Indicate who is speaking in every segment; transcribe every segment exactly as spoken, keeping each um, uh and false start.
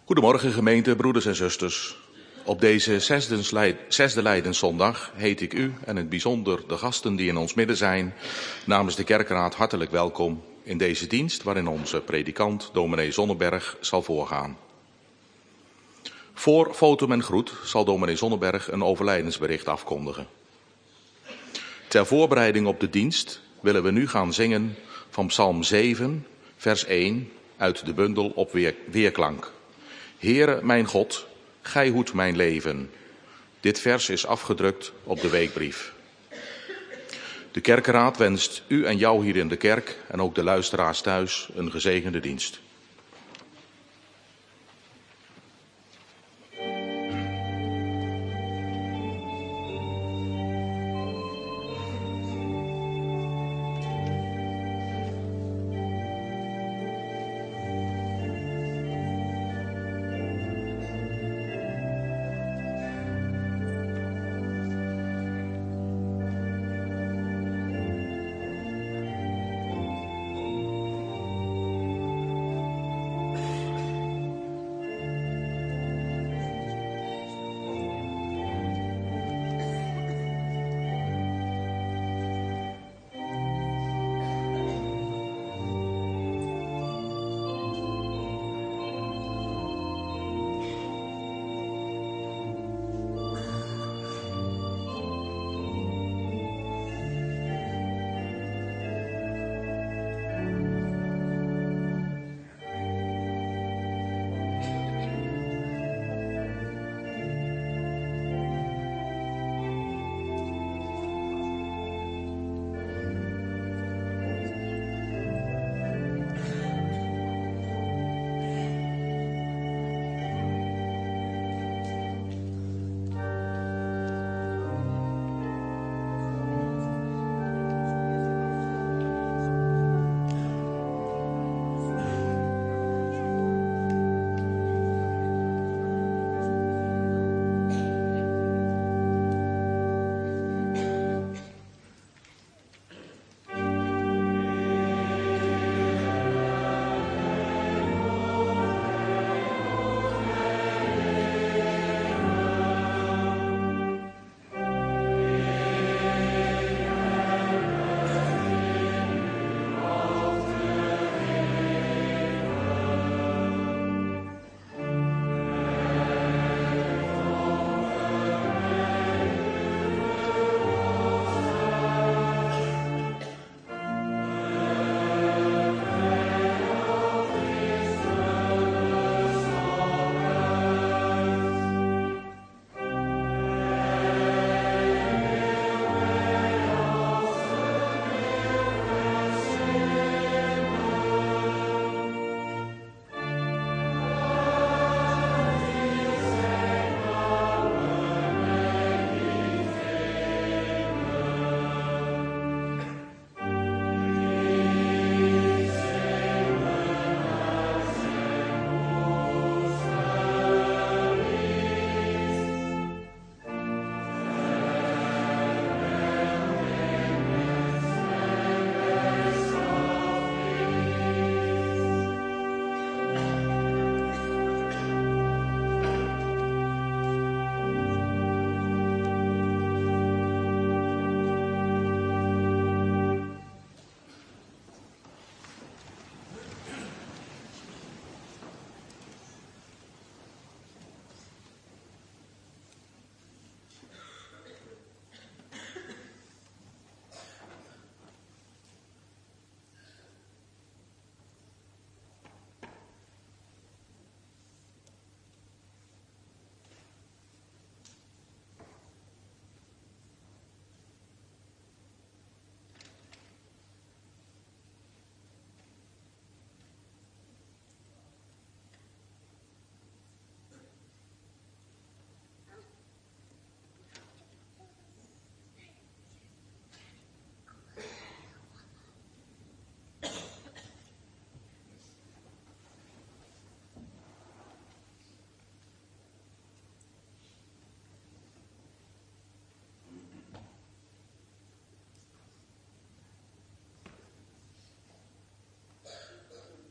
Speaker 1: Goedemorgen gemeente, broeders en zusters. Op deze zesde, zesde Lijdenszondag heet ik u en in het bijzonder de gasten die in ons midden zijn namens de kerkraad hartelijk welkom in deze dienst waarin onze predikant dominee Zonneberg zal voorgaan. Voor fotum en groet zal dominee Zonneberg een overlijdensbericht afkondigen. Ter voorbereiding op de dienst willen we nu gaan zingen van Psalm zeven, vers één uit de bundel op weer, Weerklank. Heere, mijn God, gij hoedt mijn leven. Dit vers is afgedrukt op de weekbrief. De kerkenraad wenst u en jou hier in de kerk en ook de luisteraars thuis een gezegende dienst.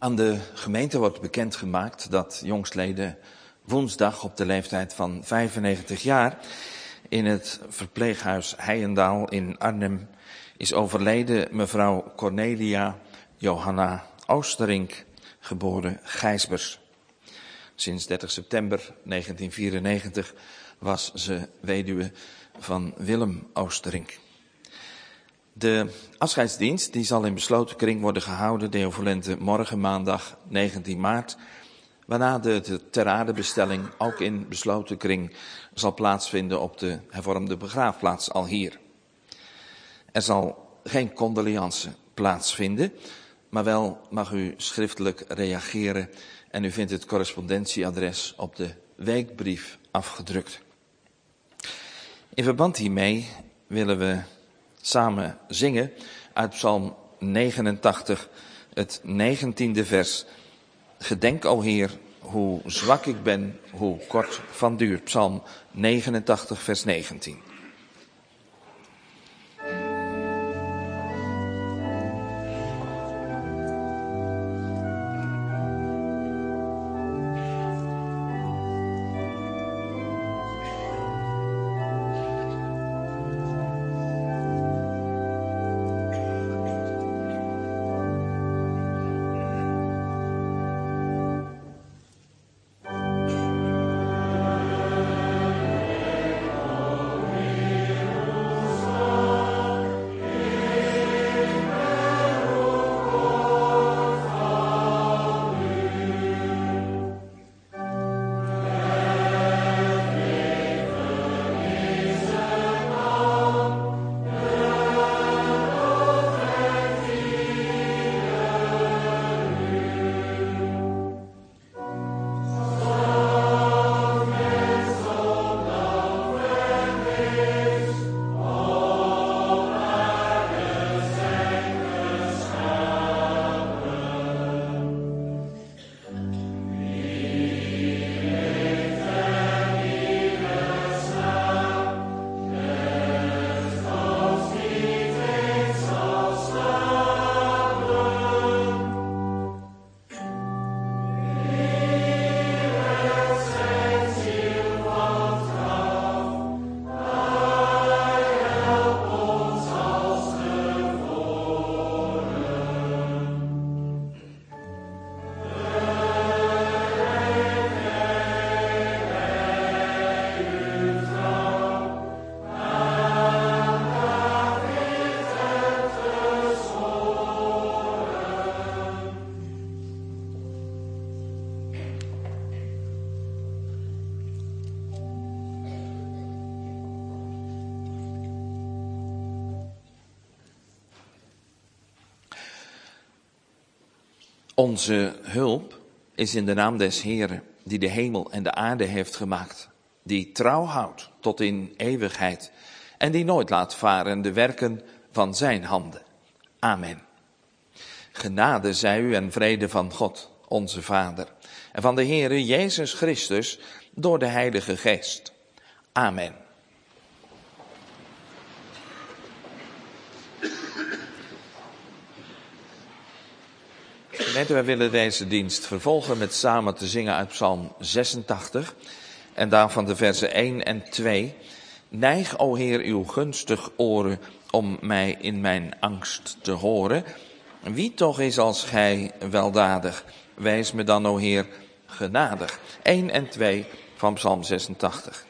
Speaker 2: Aan de gemeente wordt bekendgemaakt dat jongstleden woensdag op de leeftijd van vijfennegentig jaar in het verpleeghuis Heijendaal in Arnhem is overleden mevrouw Cornelia Johanna Oosterink, geboren Gijsbers. Sinds dertig september negentien vierennegentig was ze weduwe van Willem Oosterink. De afscheidsdienst die zal in besloten kring worden gehouden deovolente morgen maandag negentien maart, waarna de, de teradebestelling ook in besloten kring zal plaatsvinden op de hervormde begraafplaats alhier. Er zal geen condoleance plaatsvinden, maar wel mag u schriftelijk reageren en u vindt het correspondentieadres op de weekbrief afgedrukt. In verband hiermee willen we samen zingen uit Psalm negenentachtig, het negentiende vers. Gedenk, o Heer, hoe zwak ik ben, hoe kort van duur. Psalm negenentachtig, vers negentien. Onze hulp is in de naam des Heeren, die de hemel en de aarde heeft gemaakt, die trouw houdt tot in eeuwigheid en die nooit laat varen de werken van zijn handen. Amen. Genade zij u en vrede van God, onze Vader, en van de Heere Jezus Christus door de Heilige Geest. Amen. Gemeente, wij willen deze dienst vervolgen met samen te zingen uit Psalm zesentachtig en daarvan de versen één en twee. Neig, o Heer, uw gunstig oren om mij in mijn angst te horen. Wie toch is als gij weldadig? Wees me dan, o Heer, genadig. één en twee van Psalm zesentachtig.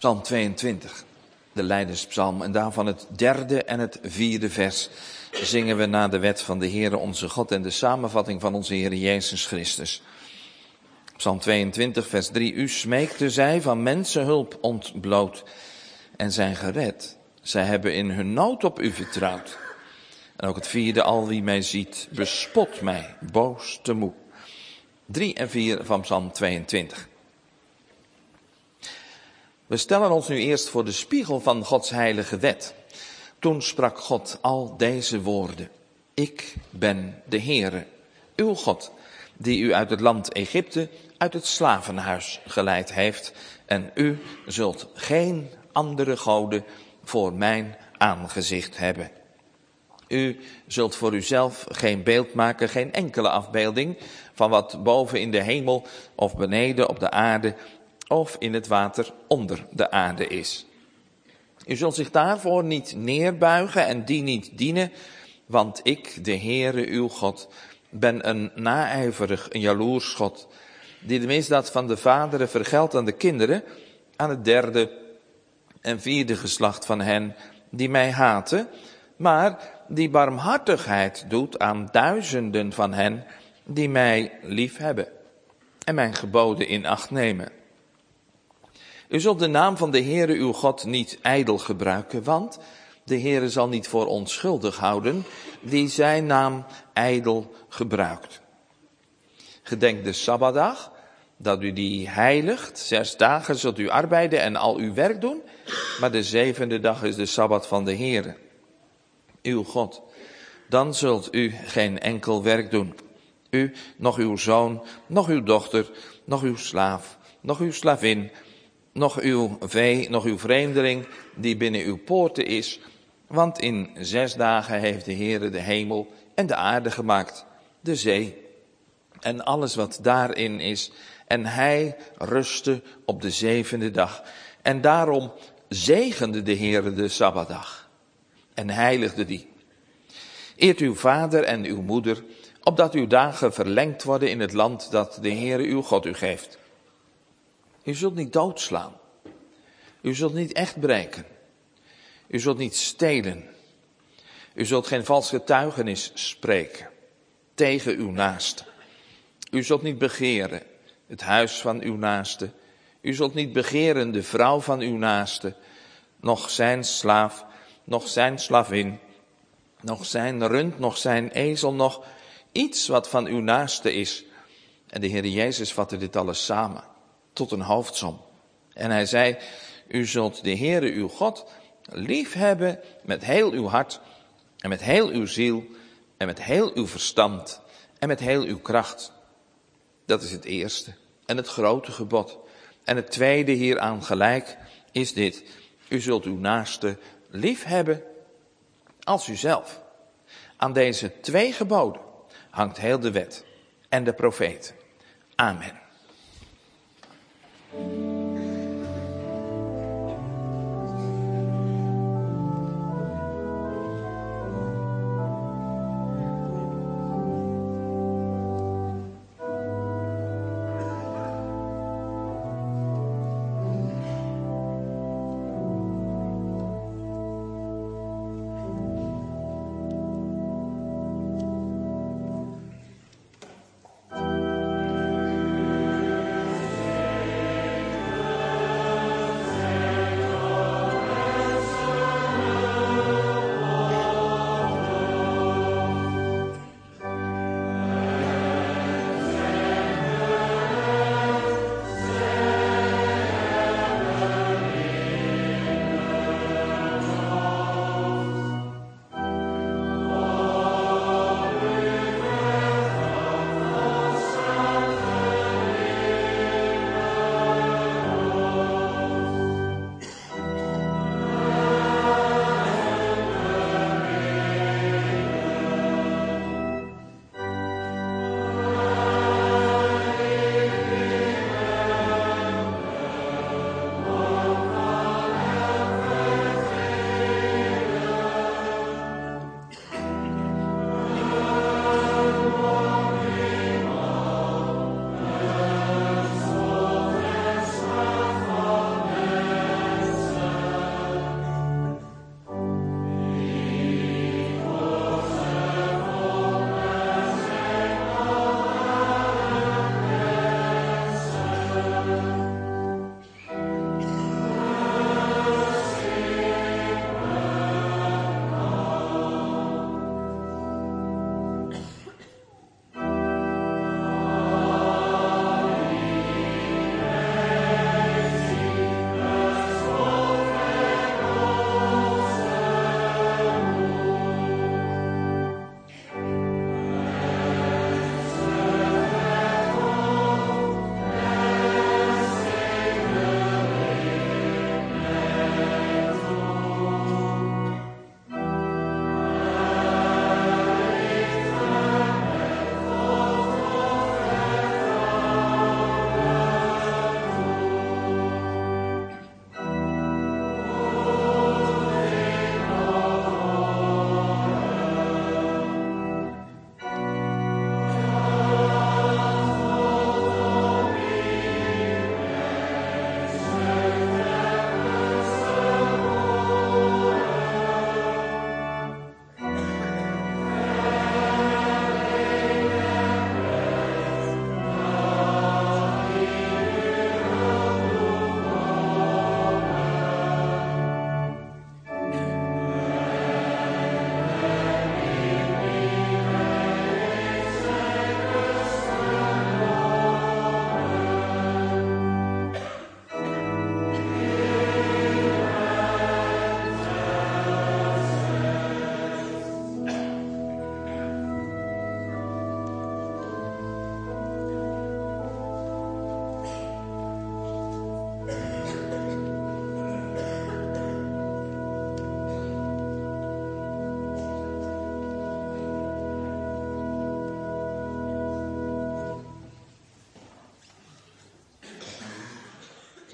Speaker 2: Psalm tweeëntwintig, de Lijdenspsalm. En daarvan het derde en het vierde vers zingen we naar de wet van de Heere onze God en de samenvatting van onze Heer Jezus Christus. Psalm tweeëntwintig, vers drie. U smeekte zij van mensenhulp ontbloot en zijn gered. Zij hebben in hun nood op u vertrouwd. En ook het vierde, al wie mij ziet, bespot mij, boos te moe. Drie en vier van Psalm tweeëntwintig. We stellen ons nu eerst voor de spiegel van Gods heilige wet. Toen sprak God al deze woorden. Ik ben de Heere, uw God, die u uit het land Egypte, uit het slavenhuis geleid heeft. En u zult geen andere goden voor mijn aangezicht hebben. U zult voor uzelf geen beeld maken, geen enkele afbeelding van wat boven in de hemel of beneden op de aarde of in het water onder de aarde is. U zult zich daarvoor niet neerbuigen en die niet dienen, want ik, de Heere uw God, ben een naijverig, een jaloers God, die de misdaad van de vaderen vergeldt aan de kinderen, aan het derde en vierde geslacht van hen die mij haten, maar die barmhartigheid doet aan duizenden van hen die mij lief hebben en mijn geboden in acht nemen. U zult de naam van de Heere uw God niet ijdel gebruiken, want de Heere zal niet voor onschuldig houden die zijn naam ijdel gebruikt. Gedenk de Sabbatdag, dat u die heiligt. Zes dagen zult u arbeiden en al uw werk doen, maar de zevende dag is de Sabbat van de Heere, uw God. Dan zult u geen enkel werk doen. U, nog uw zoon, nog uw dochter, nog uw slaaf, nog uw slavin, nog uw vee, nog uw vreemdeling die binnen uw poorten is. Want in zes dagen heeft de Heere de hemel en de aarde gemaakt, de zee en alles wat daarin is. En hij rustte op de zevende dag. En daarom zegende de Heere de Sabbatdag en heiligde die. Eert uw vader en uw moeder, opdat uw dagen verlengd worden in het land dat de Heere uw God u geeft. U zult niet doodslaan. U zult niet echt breken. U zult niet stelen. U zult geen vals getuigenis spreken tegen uw naaste. U zult niet begeren het huis van uw naaste. U zult niet begeren de vrouw van uw naaste, noch zijn slaaf, noch zijn slavin, nog zijn rund, nog zijn ezel, nog iets wat van uw naaste is. En de Heer Jezus vatte dit alles samen tot een hoofdsom. En hij zei, u zult de Heere uw God lief hebben met heel uw hart en met heel uw ziel en met heel uw verstand en met heel uw kracht. Dat is het eerste en het grote gebod. En het tweede hieraan gelijk is dit. U zult uw naaste lief hebben als uzelf. Aan deze twee geboden hangt heel de wet en de profeten. Amen.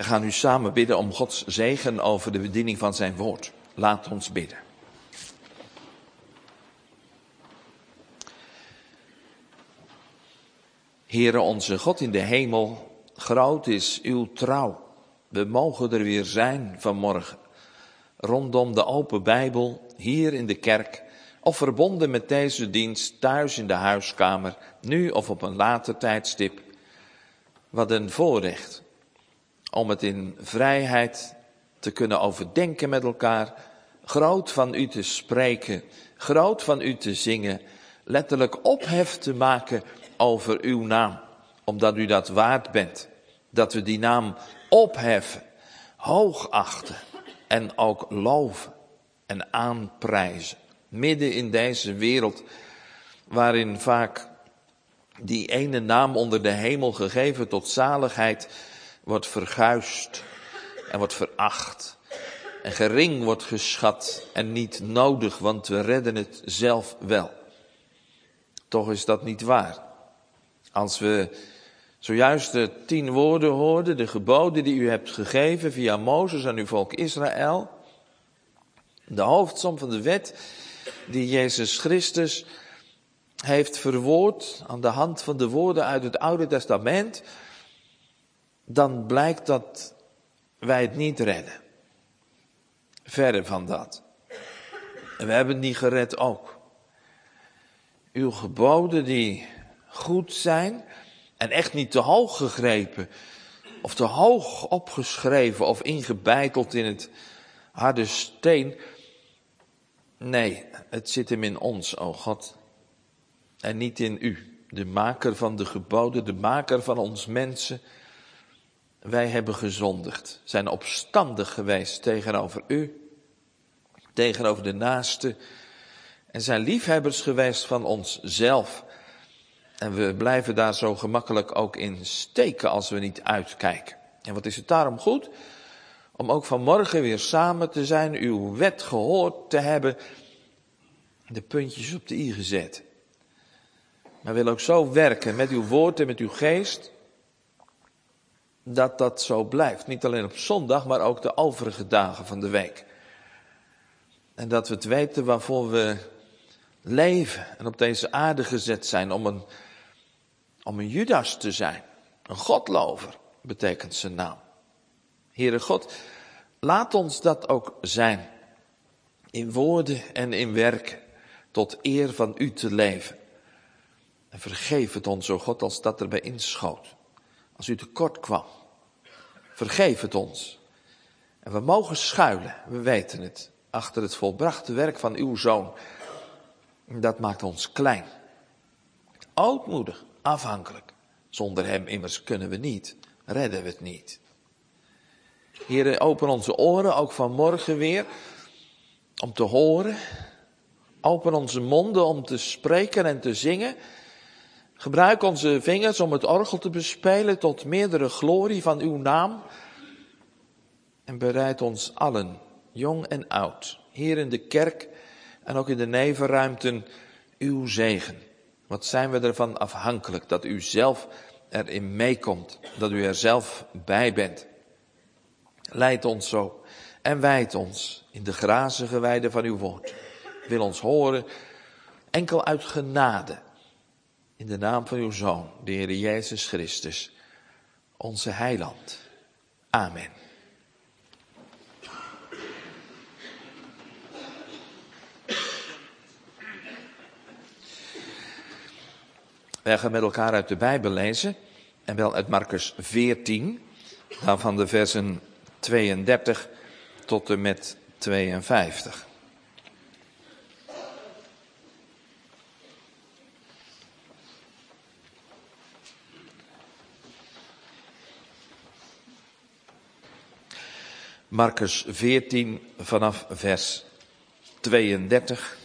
Speaker 2: We gaan nu samen bidden om Gods zegen over de bediening van zijn woord. Laat ons bidden. Heere onze God in de hemel, groot is uw trouw. We mogen er weer zijn vanmorgen. Rondom de open Bijbel, hier in de kerk, of verbonden met deze dienst thuis in de huiskamer, nu of op een later tijdstip. Wat een voorrecht om het in vrijheid te kunnen overdenken met elkaar, groot van u te spreken, groot van u te zingen, letterlijk ophef te maken over uw naam, omdat u dat waard bent, dat we die naam opheffen, hoogachten en ook loven en aanprijzen. Midden in deze wereld waarin vaak die ene naam onder de hemel gegeven tot zaligheid wordt verguisd en wordt veracht en gering wordt geschat en niet nodig, want we redden het zelf wel. Toch is dat niet waar. Als we zojuist de tien woorden hoorden, de geboden die u hebt gegeven via Mozes aan uw volk Israël, de hoofdsom van de wet die Jezus Christus heeft verwoord aan de hand van de woorden uit het Oude Testament, dan blijkt dat wij het niet redden. Verre van dat. En we hebben het niet gered ook. Uw geboden die goed zijn en echt niet te hoog gegrepen of te hoog opgeschreven of ingebeiteld in het harde steen. Nee, het zit hem in ons, o God, en niet in u, de maker van de geboden, de maker van ons mensen. Wij hebben gezondigd, zijn opstandig geweest tegenover u, tegenover de naaste, en zijn liefhebbers geweest van onszelf. En we blijven daar zo gemakkelijk ook in steken als we niet uitkijken. En wat is het daarom goed om ook vanmorgen weer samen te zijn, uw wet gehoord te hebben, de puntjes op de i gezet. Maar wil ook zo werken met uw woord en met uw geest, dat dat zo blijft. Niet alleen op zondag, maar ook de overige dagen van de week. En dat we het weten waarvoor we leven en op deze aarde gezet zijn, om een, om een Judas te zijn. Een godlover betekent zijn naam. Heere God, laat ons dat ook zijn. In woorden en in werken, tot eer van u te leven. En vergeef het ons, o God, als dat erbij inschoot. Als u tekort kwam. Vergeef het ons. En we mogen schuilen, we weten het, achter het volbrachte werk van uw Zoon. Dat maakt ons klein. Ootmoedig, afhankelijk. Zonder hem immers kunnen we niet, redden we het niet. Heere, open onze oren, ook vanmorgen weer, om te horen. Open onze monden om te spreken en te zingen. Gebruik onze vingers om het orgel te bespelen tot meerdere glorie van uw naam. En bereid ons allen, jong en oud, hier in de kerk en ook in de nevenruimten, uw zegen. Wat zijn we ervan afhankelijk dat u zelf erin meekomt, dat u er zelf bij bent. Leid ons zo en wijd ons in de grazige weide van uw woord. Wil ons horen, enkel uit genade. In de naam van uw Zoon, de Heer Jezus Christus, onze heiland. Amen. Wij gaan met elkaar uit de Bijbel lezen, en wel uit Markus veertien, daarvan de versen tweeëndertig tot en met tweeënvijftig. Markus veertien vanaf vers tweeëndertig.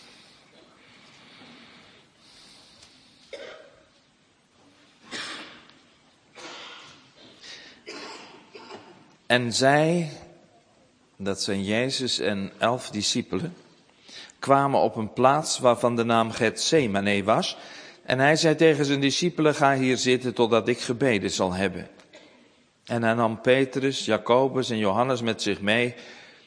Speaker 2: En zij, dat zijn Jezus en elf discipelen, kwamen op een plaats waarvan de naam Getsemane was. En hij zei tegen zijn discipelen, ga hier zitten totdat ik gebeden zal hebben. En hij nam Petrus, Jacobus en Johannes met zich mee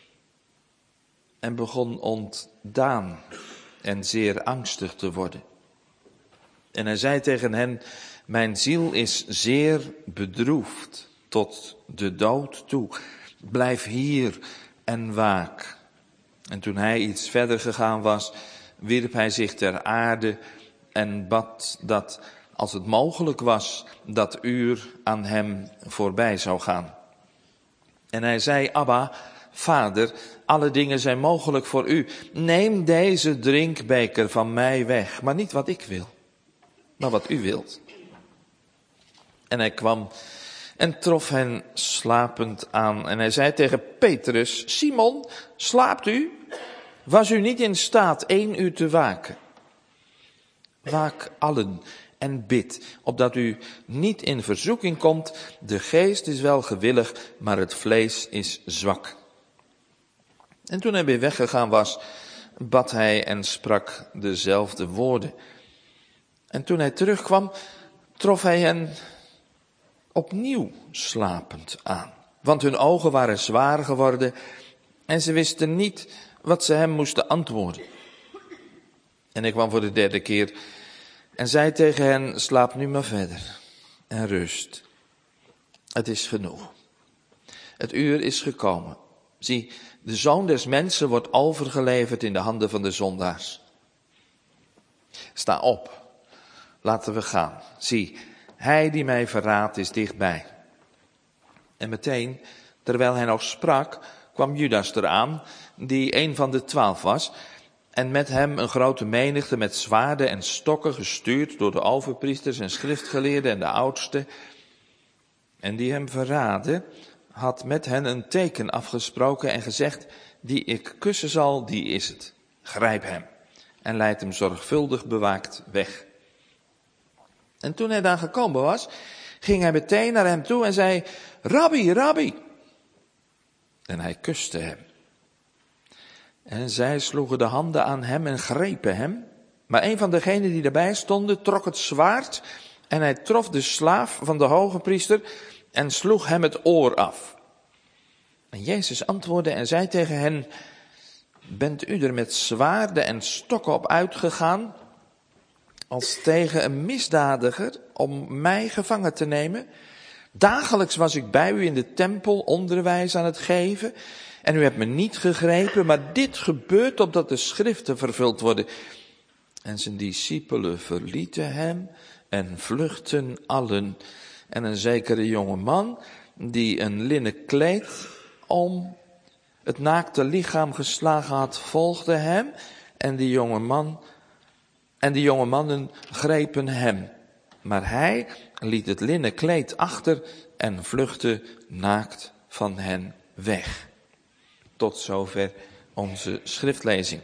Speaker 2: en begon ontdaan en zeer angstig te worden. En hij zei tegen hen, mijn ziel is zeer bedroefd tot de dood toe. Blijf hier en waak. En toen hij iets verder gegaan was, wierp hij zich ter aarde en bad dat, als het mogelijk was, dat uur aan hem voorbij zou gaan. En hij zei, Abba, Vader, alle dingen zijn mogelijk voor u. Neem deze drinkbeker van mij weg, maar niet wat ik wil, maar wat u wilt. En hij kwam en trof hen slapend aan. En hij zei tegen Petrus, Simon, slaapt u? Was u niet in staat één uur te waken? Waak allen en bid, opdat u niet in verzoeking komt. De geest is wel gewillig, maar het vlees is zwak. En toen hij weer weggegaan was, bad hij en sprak dezelfde woorden. En toen hij terugkwam, trof hij hen opnieuw slapend aan. Want hun ogen waren zwaar geworden en ze wisten niet wat ze hem moesten antwoorden. En hij kwam voor de derde keer en zei tegen hen, slaap nu maar verder en rust. Het is genoeg. Het uur is gekomen. Zie, de Zoon des Mensen wordt overgeleverd in de handen van de zondaars. Sta op, laten we gaan. Zie, hij die mij verraadt is dichtbij. En meteen, terwijl hij nog sprak, kwam Judas eraan, die een van de twaalf was, en met hem een grote menigte met zwaarden en stokken, gestuurd door de overpriesters en schriftgeleerden en de oudsten. En die hem verraadde, had met hen een teken afgesproken en gezegd, die ik kussen zal, die is het. Grijp hem en leid hem zorgvuldig bewaakt weg. En toen hij daar gekomen was, ging hij meteen naar hem toe en zei, Rabbi, Rabbi. En hij kuste hem. En zij sloegen de handen aan hem en grepen hem. Maar een van degenen die erbij stonden trok het zwaard en hij trof de slaaf van de hoge priester en sloeg hem het oor af. En Jezus antwoordde en zei tegen hen, bent u er met zwaarden en stokken op uitgegaan als tegen een misdadiger om mij gevangen te nemen? Dagelijks was ik bij u in de tempel onderwijs aan het geven en u hebt me niet gegrepen, maar dit gebeurt opdat de schriften vervuld worden. En zijn discipelen verlieten hem en vluchtten allen. En een zekere jonge man die een linnen kleed om het naakte lichaam geslagen had, volgde hem en die jonge man en die jonge mannen grepen hem. Maar hij liet het linnen kleed achter en vluchtte naakt van hen weg. Tot zover onze schriftlezing.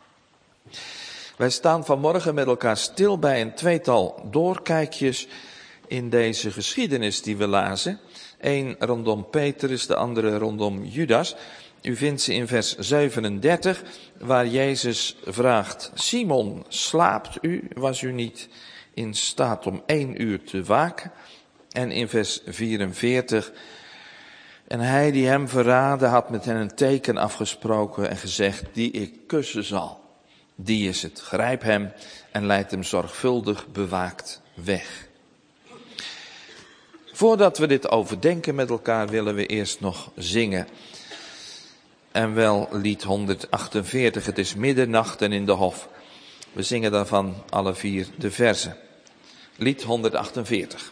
Speaker 2: Wij staan vanmorgen met elkaar stil bij een tweetal doorkijkjes in deze geschiedenis die we lazen. Eén rondom Petrus, de andere rondom Judas. U vindt ze in vers zevenendertig, waar Jezus vraagt, Simon, slaapt u? Was u niet in staat om één uur te waken? En in vers vierenveertig, en hij die hem verraadde had met hen een teken afgesproken en gezegd, die ik kussen zal. Die is het. Grijp hem en leid hem zorgvuldig bewaakt weg. Voordat we dit overdenken met elkaar willen we eerst nog zingen. En wel lied honderdachtenveertig, het is middernacht en in de hof. We zingen daarvan alle vier de verzen. Lied honderdachtenveertig.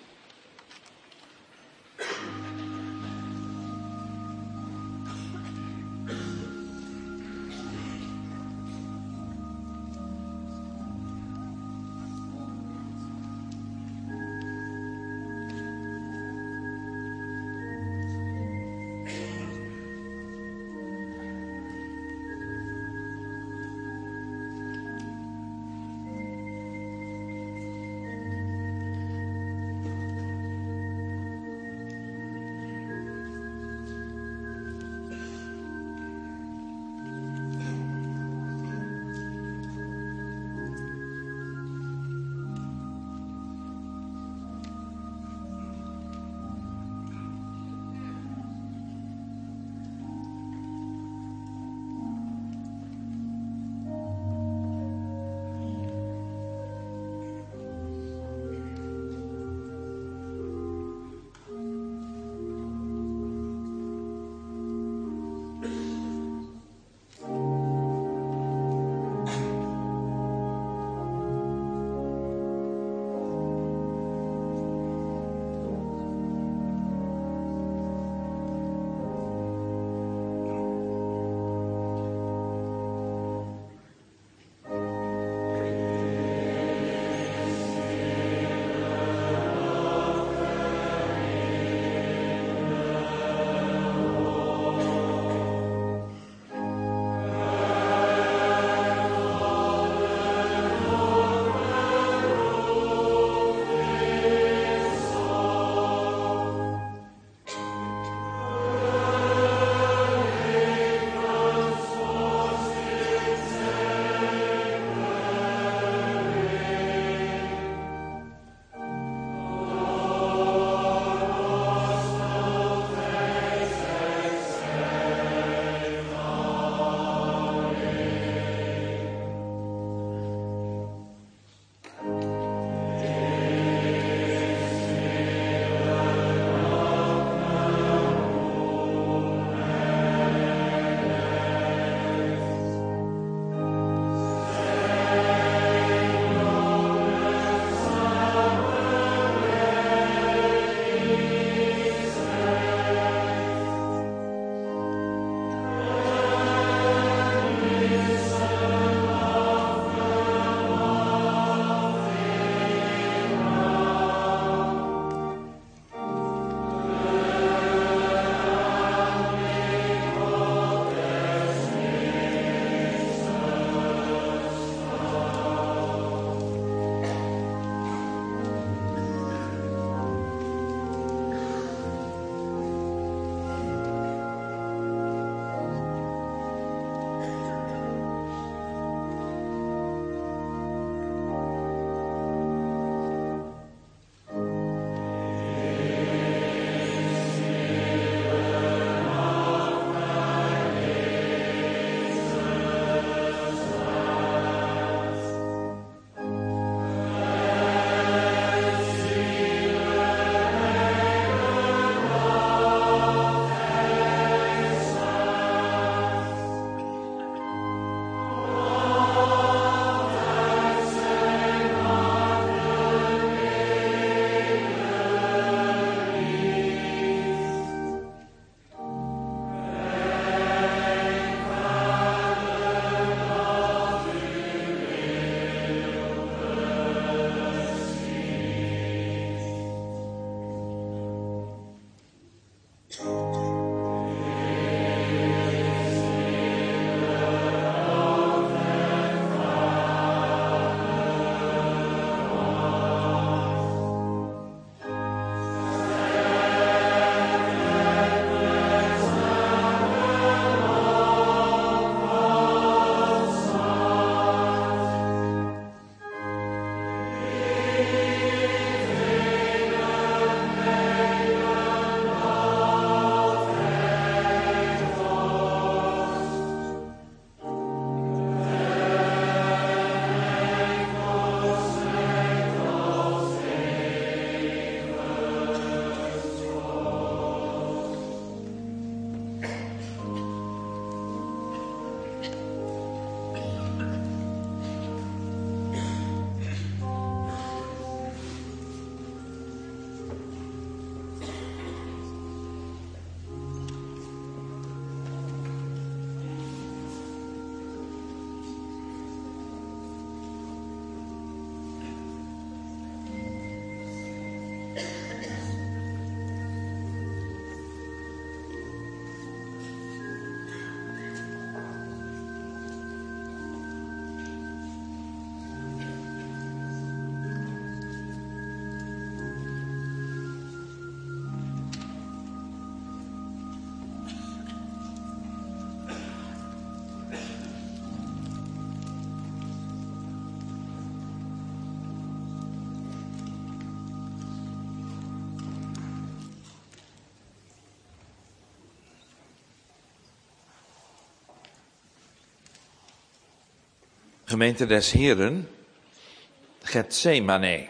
Speaker 2: Gemeente des Heren, Getsemane.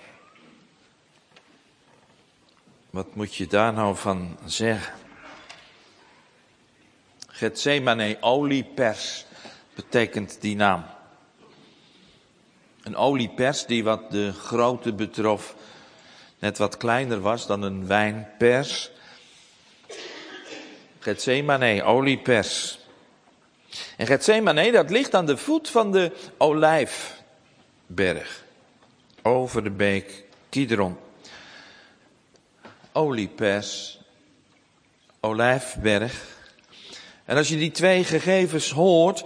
Speaker 2: Wat moet je daar nou van zeggen? Getsemane, oliepers, betekent die naam. Een oliepers die wat de grootte betrof net wat kleiner was dan een wijnpers. Getsemane, oliepers. En Getsemane, dat ligt aan de voet van de Olijfberg. Over de beek Kidron. Oliepers, Olijfberg. En als je die twee gegevens hoort,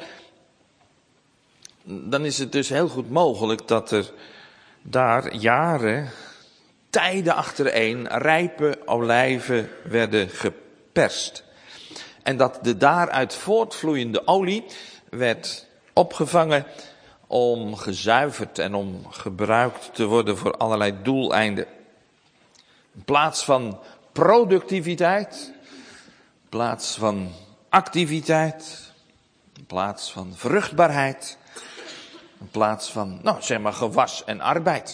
Speaker 2: dan is het dus heel goed mogelijk dat er daar jaren, tijden achtereen, rijpe olijven werden geperst. En dat de daaruit voortvloeiende olie werd opgevangen om gezuiverd en om gebruikt te worden voor allerlei doeleinden. In plaats van productiviteit, in plaats van activiteit, in plaats van vruchtbaarheid, in plaats van, nou zeg maar, gewas en arbeid.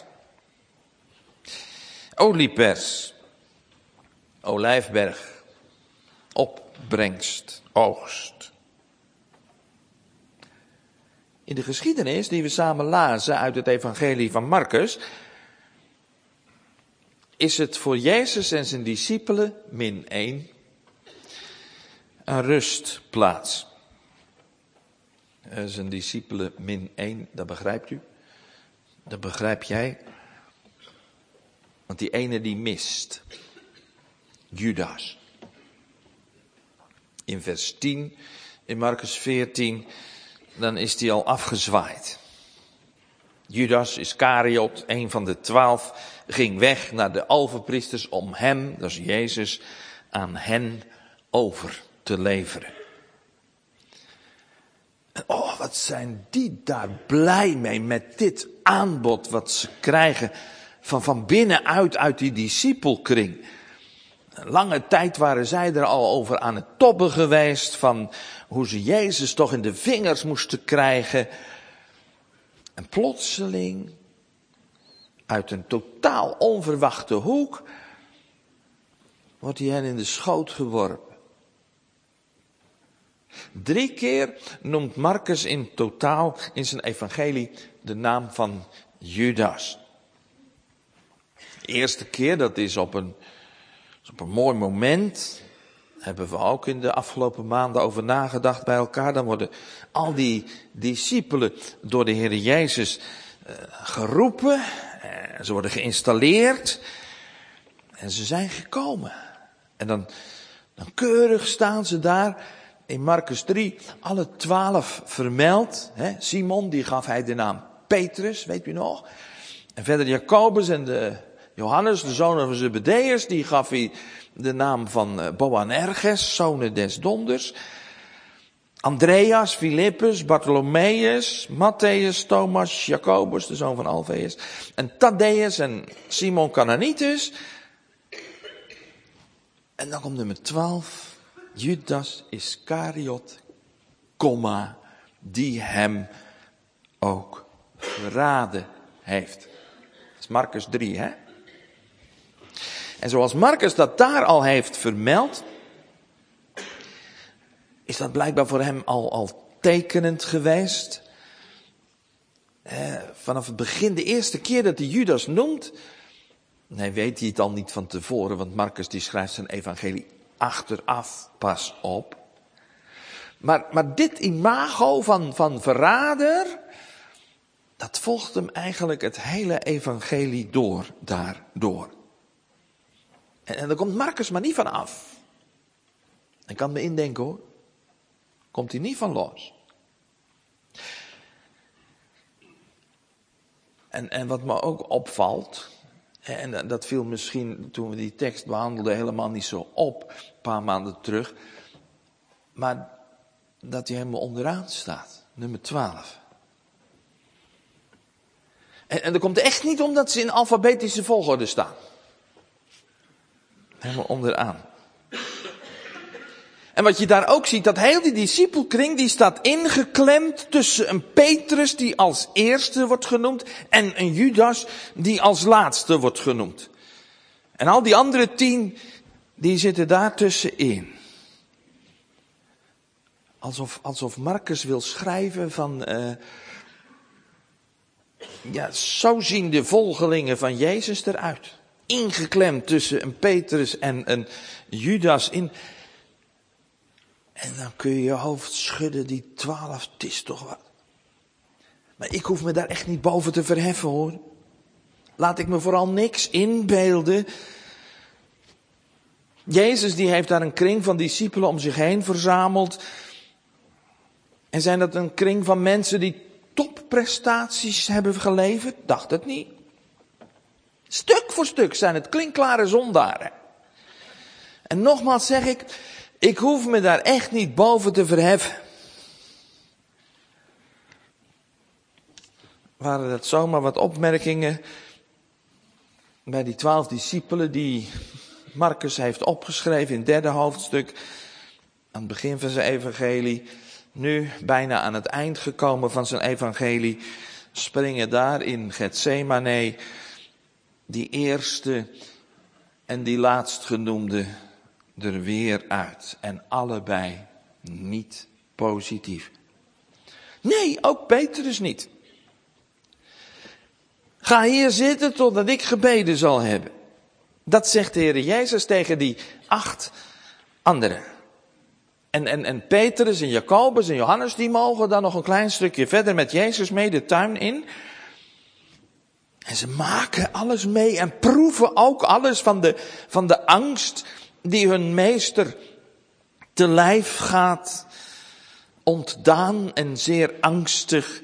Speaker 2: Oliepers, olijfberg, opbrengst, oogst. In de geschiedenis die we samen lazen uit het evangelie van Marcus, is het voor Jezus en zijn discipelen, min één, een rustplaats. Zijn discipelen, min één, dat begrijpt u? Dat begrijp jij? Want die ene die mist. Judas. In vers tien, in Marcus veertien, dan is die al afgezwaaid. Judas Iscariot, een van de twaalf, ging weg naar de overpriesters om hem, dat is Jezus, aan hen over te leveren. En oh, wat zijn die daar blij mee met dit aanbod wat ze krijgen van, van binnenuit uit die discipelkring. Lange tijd waren zij er al over aan het tobben geweest van hoe ze Jezus toch in de vingers moesten krijgen. En plotseling, uit een totaal onverwachte hoek, wordt hij hen in de schoot geworpen. Drie keer noemt Marcus in totaal in zijn evangelie de naam van Judas. De eerste keer, dat is op een, is op een mooi moment. Hebben we ook in de afgelopen maanden over nagedacht bij elkaar. Dan worden al die discipelen door de Heer Jezus uh, geroepen. Uh, ze worden geïnstalleerd. En ze zijn gekomen. En dan, dan keurig staan ze daar in Marcus drie. Alle twaalf vermeld. Hè? Simon, die gaf hij de naam Petrus, weet u nog. En verder Jacobus en de Johannes, de zoon van Zebedeus, die gaf hij de naam van Boanerges, zonen des donders. Andreas, Filippus, Bartholomeus, Matthäus, Thomas, Jacobus, de zoon van Alfeus. En Thaddeus en Simon Cananitus. En dan komt nummer twaalf. Judas Iscariot, komma, die hem ook verraden heeft. Dat is Marcus drie, hè? En zoals Marcus dat daar al heeft vermeld, is dat blijkbaar voor hem al, al tekenend geweest. Eh, vanaf het begin, de eerste keer dat hij Judas noemt, nee, weet hij het al niet van tevoren, want Marcus die schrijft zijn evangelie achteraf pas op. Maar, maar dit imago van, van verrader, dat volgt hem eigenlijk het hele evangelie door, daardoor. En, en daar komt Marcus maar niet van af. Ik kan me indenken hoor. Komt hij niet van los. En, en wat me ook opvalt, en dat viel misschien toen we die tekst behandelden helemaal niet zo op, een paar maanden terug, maar dat hij helemaal onderaan staat, nummer twaalf. En, en dat komt echt niet omdat ze in alfabetische volgorde staan. Helemaal onderaan. En wat je daar ook ziet, dat heel die discipelkring, die staat ingeklemd tussen een Petrus die als eerste wordt genoemd en een Judas die als laatste wordt genoemd. En al die andere tien, die zitten daar tussenin. Alsof, alsof Marcus wil schrijven van, uh, ja, zo zien de volgelingen van Jezus eruit. Ingeklemd tussen een Petrus en een Judas in. En dan kun je je hoofd schudden, die twaalf, het is toch wat. Maar ik hoef me daar echt niet boven te verheffen, hoor. Laat ik me vooral niks inbeelden. Jezus die heeft daar een kring van discipelen om zich heen verzameld. En zijn dat een kring van mensen die topprestaties hebben geleverd? Dacht het niet. Stuk voor stuk zijn het klinkklare zondaren. En nogmaals zeg ik, ik hoef me daar echt niet boven te verheffen. Waren dat zomaar wat opmerkingen bij die twaalf discipelen die Marcus heeft opgeschreven in het derde hoofdstuk, aan het begin van zijn evangelie. Nu, bijna aan het eind gekomen van zijn evangelie, springen daar in Getsemane die eerste en die laatstgenoemde er weer uit. En allebei niet positief. Nee, ook Petrus niet. Ga hier zitten totdat ik gebeden zal hebben. Dat zegt de Heer Jezus tegen die acht anderen. En, en, en Petrus en Jacobus en Johannes, die mogen dan nog een klein stukje verder met Jezus mee de tuin in. En ze maken alles mee en proeven ook alles van de, van de angst die hun meester te lijf gaat. Ontdaan en zeer angstig.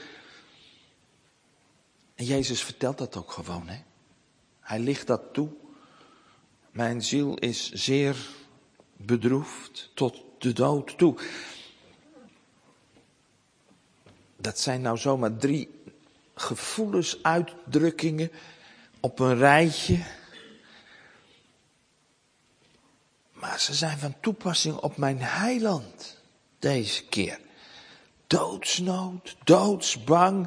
Speaker 2: En Jezus vertelt dat ook gewoon, hè. Hij ligt dat toe. Mijn ziel is zeer bedroefd tot de dood toe. Dat zijn nou zomaar drie gevoelsuitdrukkingen op een rijtje. Maar ze zijn van toepassing op mijn heiland deze keer. Doodsnood, doodsbang,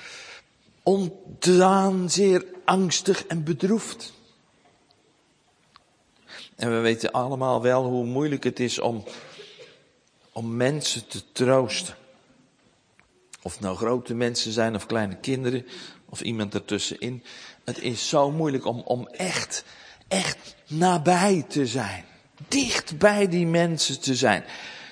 Speaker 2: ontdaan, zeer angstig en bedroefd. En we weten allemaal wel hoe moeilijk het is om, om mensen te troosten. Of het nou grote mensen zijn of kleine kinderen of iemand ertussenin. Het is zo moeilijk om, om echt, echt nabij te zijn. Dicht bij die mensen te zijn.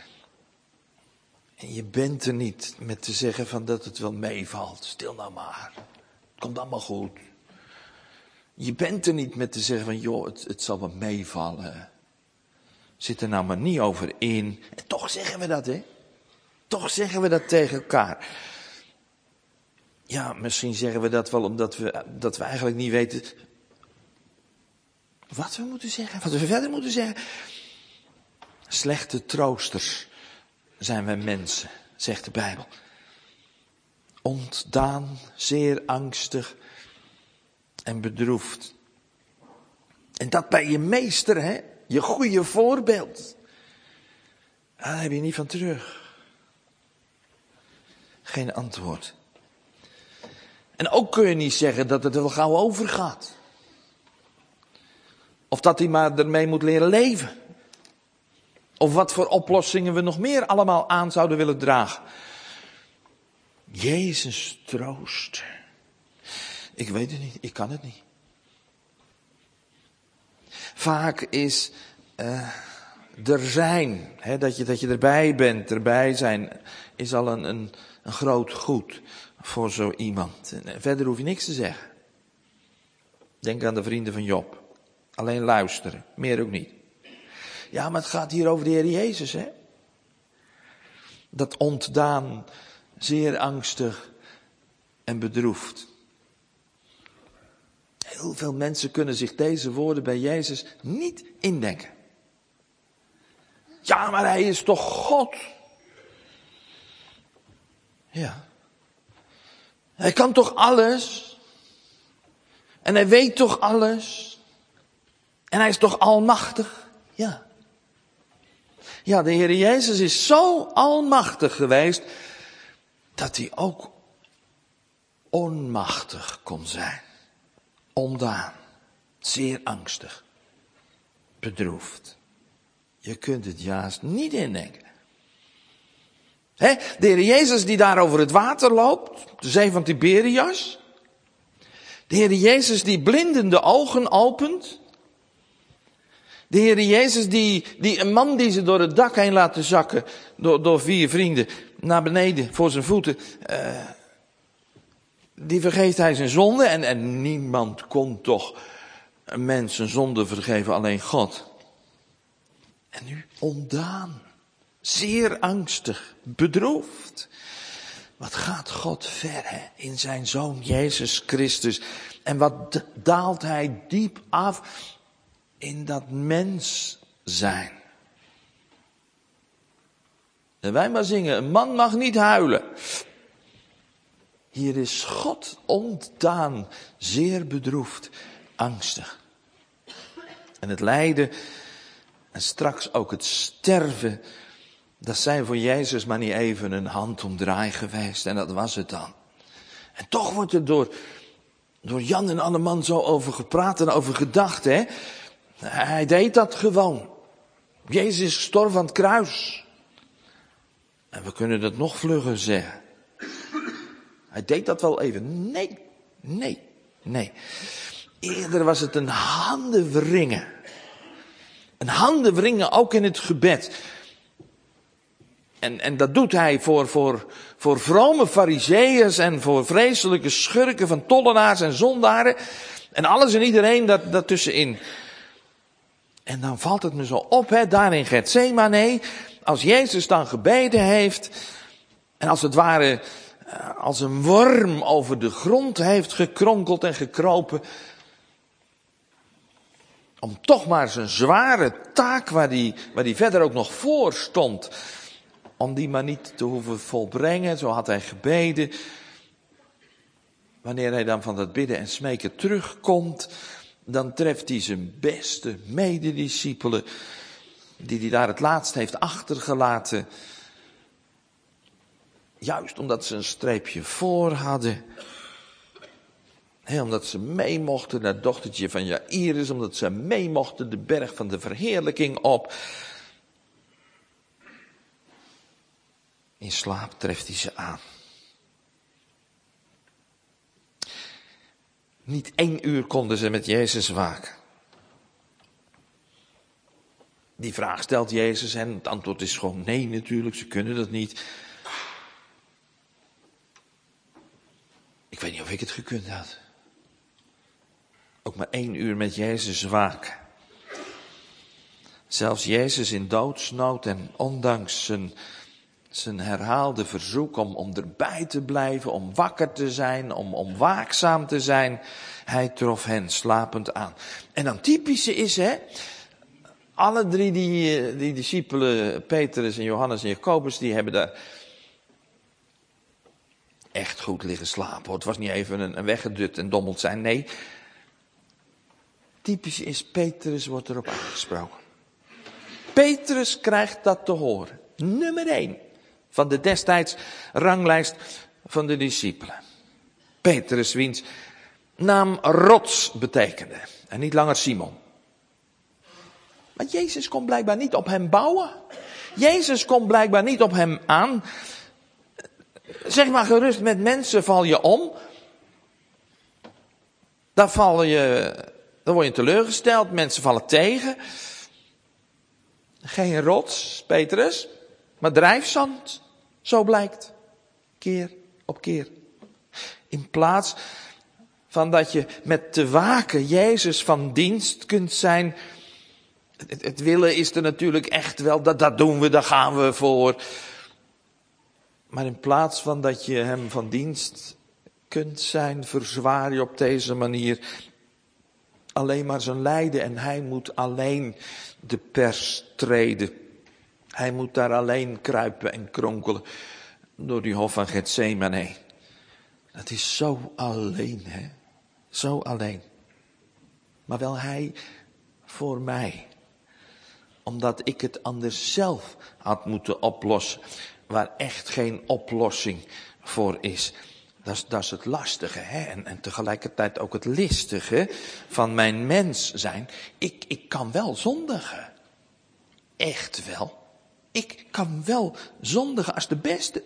Speaker 2: En je bent er niet met te zeggen van dat het wel meevalt. Stil nou maar. Het komt allemaal goed. Je bent er niet met te zeggen van joh, het, het zal wel meevallen. Zit er nou maar niet over in. En toch zeggen we dat, hè. Toch zeggen we dat tegen elkaar. Ja, misschien zeggen we dat wel omdat we, dat we eigenlijk niet weten wat we moeten zeggen, wat we verder moeten zeggen. Slechte troosters zijn wij mensen, zegt de Bijbel. Ontdaan, zeer angstig en bedroefd. En dat bij je meester, hè, je goede voorbeeld. Daar heb je niet van terug. Geen antwoord. En ook kun je niet zeggen dat het er wel gauw overgaat. Of dat hij maar ermee moet leren leven. Of wat voor oplossingen we nog meer allemaal aan zouden willen dragen. Jezus troost. Ik weet het niet, ik kan het niet. Vaak is uh, er zijn, hè, dat, je, dat je erbij bent, erbij zijn, is al een, een, een groot goed voor zo iemand. En verder hoef je niks te zeggen. Denk aan de vrienden van Job. Alleen luisteren, meer ook niet. Ja, maar het gaat hier over de Heer Jezus, hè. Dat ontdaan, zeer angstig en bedroefd. Heel veel mensen kunnen zich deze woorden bij Jezus niet indenken. Ja, maar hij is toch God? Ja. Hij kan toch alles? En hij weet toch alles? En hij is toch almachtig? Ja. Ja, de Heer Jezus is zo almachtig geweest dat hij ook onmachtig kon zijn. Ondaan. Zeer angstig. Bedroefd. Je kunt het juist niet indenken. He, de Heer Jezus die daar over het water loopt. De zee van Tiberias. De Heer Jezus die blindende ogen opent. De Heer Jezus die, die een man die ze door het dak heen laten zakken. Door, door vier vrienden. Naar beneden voor zijn voeten. Uh, die vergeeft hij zijn zonde. En, en niemand kon toch een mens zijn zonde vergeven. Alleen God. En nu ondaan. Zeer angstig. Bedroefd. Wat gaat God ver hè, in zijn Zoon Jezus Christus. En wat daalt hij diep af in dat mens zijn. En wij maar zingen, een man mag niet huilen. Hier is God ontdaan, zeer bedroefd, angstig. En het lijden en straks ook het sterven, dat zijn voor Jezus maar niet even een handomdraai geweest. En dat was het dan. En toch wordt er door, door Jan en Anneman zo over gepraat en over gedacht. Hè? Hij deed dat gewoon. Jezus is gestorven aan het kruis. En we kunnen dat nog vlugger zeggen. Hij deed dat wel even. Nee, nee, nee. Eerder was het een handenwringen. Een handenwringen ook in het gebed. En, en dat doet hij voor, voor, voor vrome farizeeërs en voor vreselijke schurken van tollenaars en zondaren. En alles en iedereen dat, dat tussenin. En dan valt het me zo op, hè, daar in Getsemane, als Jezus dan gebeden heeft, en als het ware als een worm over de grond heeft gekronkeld en gekropen, om toch maar zijn zware taak, waar die, waar die verder ook nog voor stond, om die maar niet te hoeven volbrengen, zo had hij gebeden. Wanneer hij dan van dat bidden en smeken terugkomt, dan treft hij zijn beste medediscipelen, die hij daar het laatst heeft achtergelaten. Juist omdat ze een streepje voor hadden. He, omdat ze mee mochten naar het dochtertje van Jairus, omdat ze mee mochten de berg van de verheerlijking op. In slaap treft hij ze aan. Niet één uur konden ze met Jezus waken. Die vraag stelt Jezus en het antwoord is gewoon nee natuurlijk, ze kunnen dat niet. Ik weet niet of ik het gekund had. Ook maar één uur met Jezus waken. Zelfs Jezus in doodsnood en ondanks zijn, zijn herhaalde verzoek om, om erbij te blijven, om wakker te zijn, om, om waakzaam te zijn. Hij trof hen slapend aan. En dan typische is, hè, alle drie die, die discipelen, Petrus en Johannes en Jacobus, die hebben daar echt goed liggen slapen. Het was niet even een, een weggedut en dommeld zijn, nee. Typisch is, Petrus wordt erop aangesproken. Petrus krijgt dat te horen. Nummer één van de destijds ranglijst van de discipelen. Petrus, wiens naam rots betekende. En niet langer Simon. Maar Jezus kon blijkbaar niet op hem bouwen. Jezus kon blijkbaar niet op hem aan. Zeg maar gerust, met mensen val je om. Dan val je, dan word je teleurgesteld. Mensen vallen tegen. Geen rots, Petrus, maar drijfzand. Zo blijkt. Keer op keer. In plaats van dat je met te waken Jezus van dienst kunt zijn. Het, het willen is er natuurlijk echt wel, dat, dat doen we, daar gaan we voor. Maar in plaats van dat je hem van dienst kunt zijn, verzwaar je op deze manier alleen maar zijn lijden. En hij moet alleen de pers treden. Hij moet daar alleen kruipen en kronkelen door die hof van Getsemane. Het is zo alleen, hè. Zo alleen. Maar wel hij voor mij. omdat ik het anders zelf had moeten oplossen. Waar echt geen oplossing voor is. Dat is, dat is het lastige, hè? En, en tegelijkertijd ook het listige van mijn mens zijn. Ik, ik kan wel zondigen. Echt wel. Ik kan wel zondigen als de beste.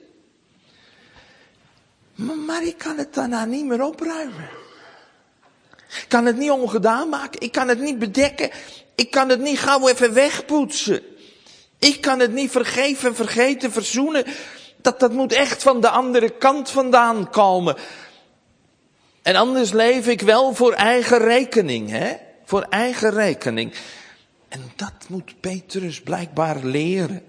Speaker 2: Maar, maar ik kan het daarna niet meer opruimen. Ik kan het niet ongedaan maken. Ik kan het niet bedekken. Ik kan het niet gauw even wegpoetsen. Ik kan het niet vergeven, vergeten, verzoenen. Dat, dat moet echt van de andere kant vandaan komen. En anders leef ik wel voor eigen rekening, hè? Voor eigen rekening. En dat moet Petrus blijkbaar leren.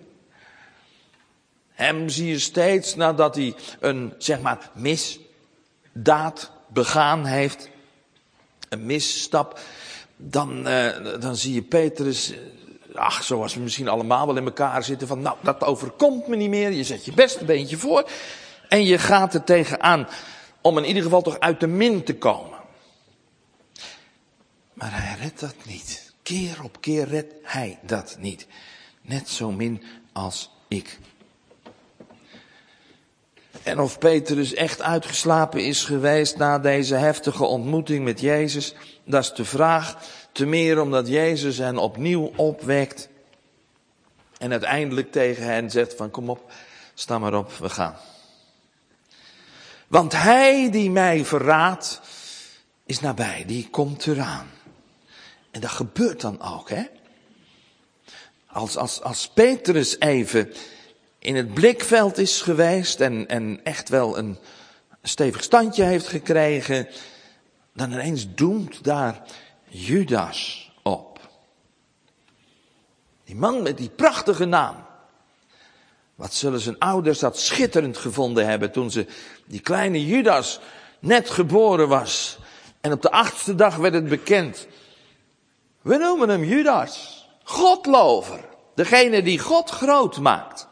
Speaker 2: Hem zie je steeds nadat hij een, zeg maar, misdaad begaan heeft. Een misstap. Dan, uh, dan zie je Petrus, ach, zoals we misschien allemaal wel in elkaar zitten, van nou, dat overkomt me niet meer. Je zet je beste beentje voor en je gaat er tegenaan om in ieder geval toch uit de min te komen. Maar hij redt dat niet. Keer op keer redt hij dat niet. Net zo min als ik. En of Petrus echt uitgeslapen is geweest na deze heftige ontmoeting met Jezus, dat is de vraag. Te meer omdat Jezus hen opnieuw opwekt. En uiteindelijk tegen hen zegt van kom op, sta maar op, we gaan. Want hij die mij verraadt, is nabij, die komt eraan. En dat gebeurt dan ook, hè. Als, als, als Petrus even in het blikveld is geweest en, en echt wel een stevig standje heeft gekregen, dan ineens doemt daar Judas op. Die man met die prachtige naam. Wat zullen zijn ouders dat schitterend gevonden hebben toen ze die kleine Judas net geboren was. En op de achtste dag werd het bekend. We noemen hem Judas, Godlover. Degene die God groot maakt.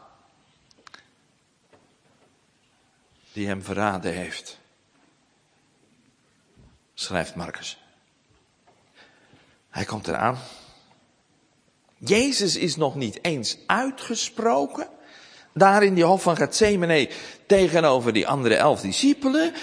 Speaker 2: Die hem verraden heeft. Schrijft Marcus. Hij komt eraan. Jezus is nog niet eens uitgesproken. Daar in die hof van Gethsemane tegenover die andere elf discipelen.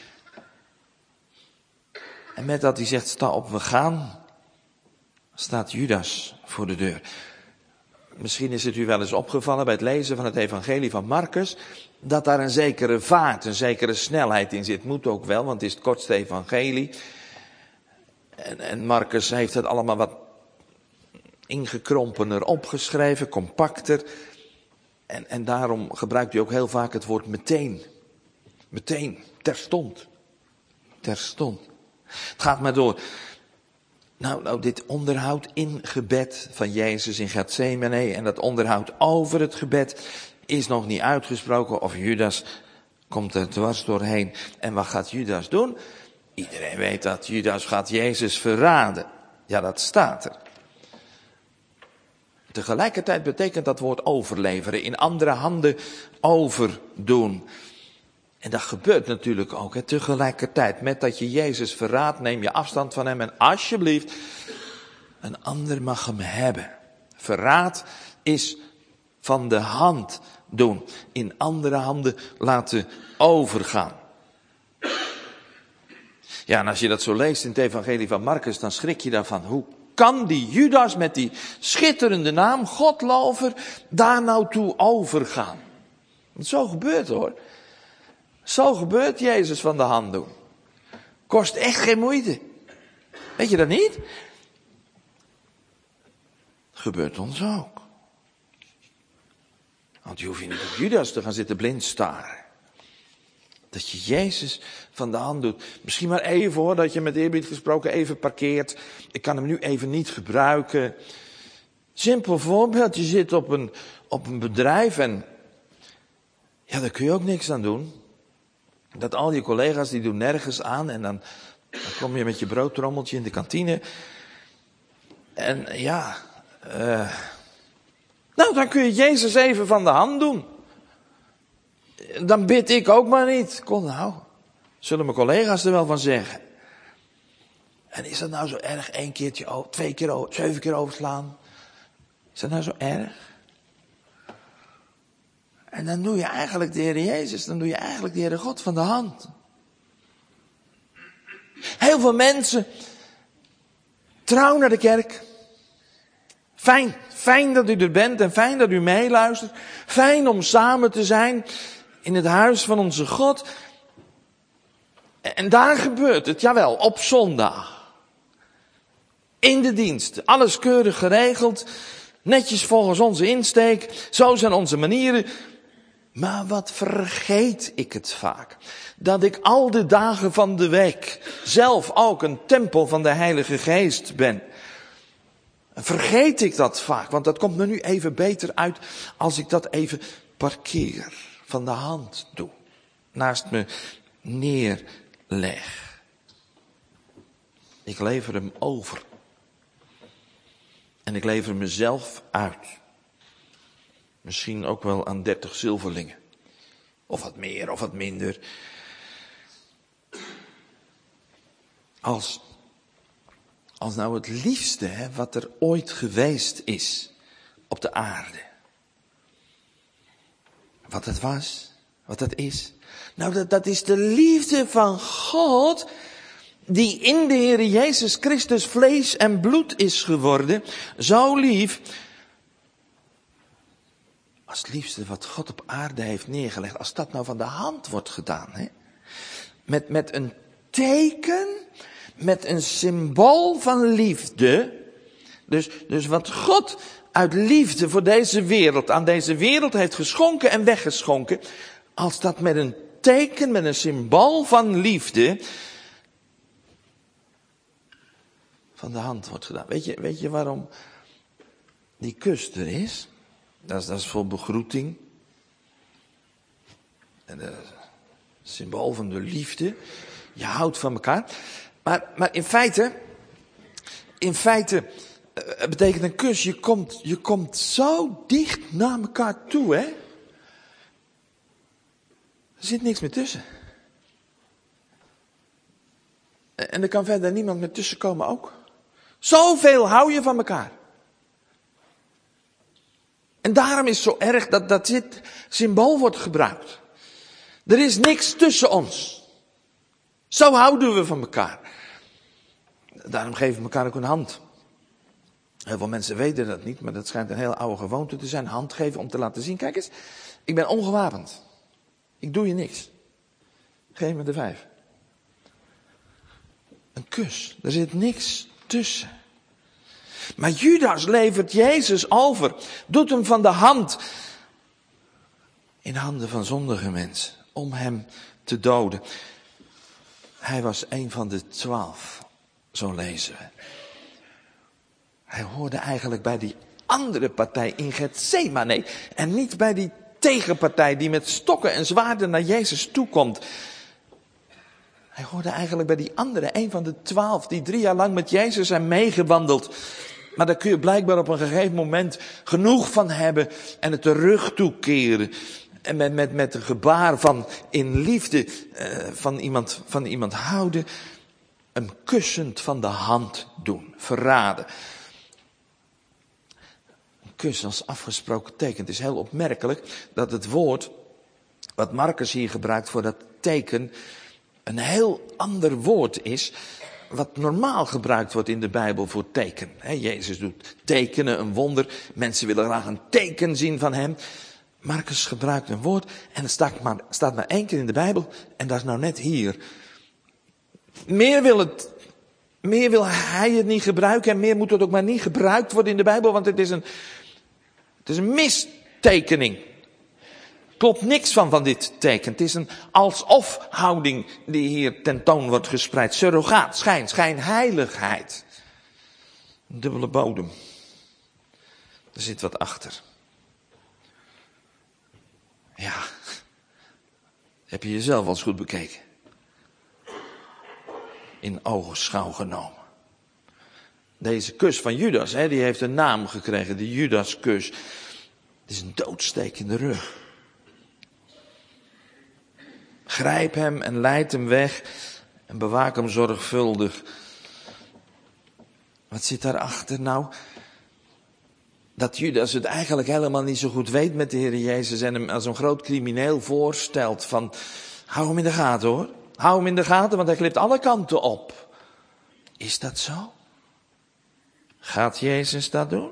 Speaker 2: En met dat hij zegt, sta op, we gaan, staat Judas voor de deur. Misschien is het u wel eens opgevallen bij het lezen van het evangelie van Marcus, dat daar een zekere vaart, een zekere snelheid in zit. Moet ook wel, want het is het kortste evangelie. En, en Marcus heeft het allemaal wat ingekrompener opgeschreven, compacter. En, en daarom gebruikt hij ook heel vaak het woord meteen. Meteen, terstond. Terstond. Het gaat maar door. Nou, nou, dit onderhoud in gebed van Jezus in Gethsemane en dat onderhoud over het gebed is nog niet uitgesproken of Judas komt er dwars doorheen. En wat gaat Judas doen? Iedereen weet dat Judas gaat Jezus verraden. Ja, dat staat er. Tegelijkertijd betekent dat woord overleveren, in andere handen overdoen. En dat gebeurt natuurlijk ook, hè, tegelijkertijd. Met dat je Jezus verraadt, neem je afstand van hem en alsjeblieft, een ander mag hem hebben. Verraad is van de hand doen, in andere handen laten overgaan. Ja, en als je dat zo leest in het evangelie van Marcus, dan schrik je daarvan. Hoe kan die Judas met die schitterende naam, Godlover, daar nou toe overgaan? Want zo gebeurt hoor. Zo gebeurt Jezus van de hand doen. Kost echt geen moeite. Weet je dat niet? Gebeurt ons ook. Want je hoeft je niet op Judas te gaan zitten blind staren. Dat je Jezus van de hand doet. Misschien maar even hoor, dat je met eerbied gesproken even parkeert. Ik kan hem nu even niet gebruiken. Simpel voorbeeld, je zit op een, op een bedrijf en ja, daar kun je ook niks aan doen. Dat al je collega's die doen nergens aan en dan, dan kom je met je broodtrommeltje in de kantine. En ja, uh, nou dan kun je Jezus even van de hand doen. Dan bid ik ook maar niet. Kom nou, zullen mijn collega's er wel van zeggen. En is dat nou zo erg, één keertje, twee keer, zeven keer overslaan? Is dat nou zo erg? En dan doe je eigenlijk de Heer Jezus, dan doe je eigenlijk de Heere God van de hand. Heel veel mensen, trouw naar de kerk. Fijn, fijn dat u er bent en fijn dat u meeluistert. Fijn om samen te zijn in het huis van onze God. En daar gebeurt het, jawel, op zondag. In de dienst, alles keurig geregeld, netjes volgens onze insteek, zo zijn onze manieren. Maar wat vergeet ik het vaak. Dat ik al de dagen van de week zelf ook een tempel van de Heilige Geest ben. Vergeet ik dat vaak, want dat komt me nu even beter uit als ik dat even parkeer, van de hand doe, naast me neerleg. Ik lever hem over. En ik lever mezelf uit. Misschien ook wel aan dertig zilverlingen. Of wat meer, of wat minder. Als, als nou het liefste, hè, wat er ooit geweest is op de aarde. Wat het was, wat het is. Nou, dat, dat is de liefde van God, die in de Heer Jezus Christus vlees en bloed is geworden. Zo lief. Als het liefste wat God op aarde heeft neergelegd. Als dat nou van de hand wordt gedaan. Hè? Met, met een teken. Met een symbool van liefde. Dus, dus wat God uit liefde voor deze wereld aan deze wereld heeft geschonken en weggeschonken. Als dat met een teken, met een symbool van liefde van de hand wordt gedaan. Weet je, weet je waarom die kus er is? Dat is, dat is voor begroeting. En dat symbool van de liefde. Je houdt van elkaar. Maar, maar in feite, in feite uh, betekent een kus, je komt, je komt zo dicht naar elkaar toe, hè? Er zit niks meer tussen. En er kan verder niemand meer tussenkomen ook. Zoveel hou je van elkaar. En daarom is het zo erg dat, dat dit symbool wordt gebruikt. Er is niks tussen ons. Zo houden we van elkaar. Daarom geven we elkaar ook een hand. Heel veel mensen weten dat niet, maar dat schijnt een heel oude gewoonte te zijn. Hand geven om te laten zien. Kijk eens, ik ben ongewapend. Ik doe je niks. Geef me de vijf. Een kus. Er zit niks tussen. Maar Judas levert Jezus over. Doet hem van de hand. In handen van zondige mensen. Om hem te doden. Hij was een van de twaalf. Zo lezen we. Hij hoorde eigenlijk bij die andere partij in Getsemane. En niet bij die tegenpartij die met stokken en zwaarden naar Jezus toekomt. Hij hoorde eigenlijk bij die andere, een van de twaalf, die drie jaar lang met Jezus zijn meegewandeld. Maar daar kun je blijkbaar op een gegeven moment genoeg van hebben en het de rug toekeren. En met, met, met een gebaar van in liefde uh, van, iemand, van iemand houden. Hem kussend van de hand doen, verraden. Een kus als afgesproken teken. Het is heel opmerkelijk dat het woord wat Marcus hier gebruikt voor dat teken een heel ander woord is wat normaal gebruikt wordt in de Bijbel voor teken. He, Jezus doet tekenen, een wonder. Mensen willen graag een teken zien van hem. Marcus gebruikt een woord en het staat maar, staat maar één keer in de Bijbel en dat is nou net hier. Meer wil het, meer wil hij het niet gebruiken en meer moet het ook maar niet gebruikt worden in de Bijbel, want het is een, het is een mistekening. Klopt niks van van dit teken. Het is een alsof houding die hier tentoon wordt gespreid. Surrogaat, schijn, schijnheiligheid. Een dubbele bodem. Er zit wat achter. Ja. Heb je jezelf wel eens goed bekeken? In ogenschouw genomen. Deze kus van Judas, hè, die heeft een naam gekregen. De Judaskus. Het is een doodsteek in de rug. Grijp hem en leid hem weg en bewaak hem zorgvuldig. Wat zit daarachter nou? dat Judas het eigenlijk helemaal niet zo goed weet met de Heer Jezus en hem als een groot crimineel voorstelt van, hou hem in de gaten hoor. Hou hem in de gaten, want hij glipt alle kanten op. Is dat zo? Gaat Jezus dat doen?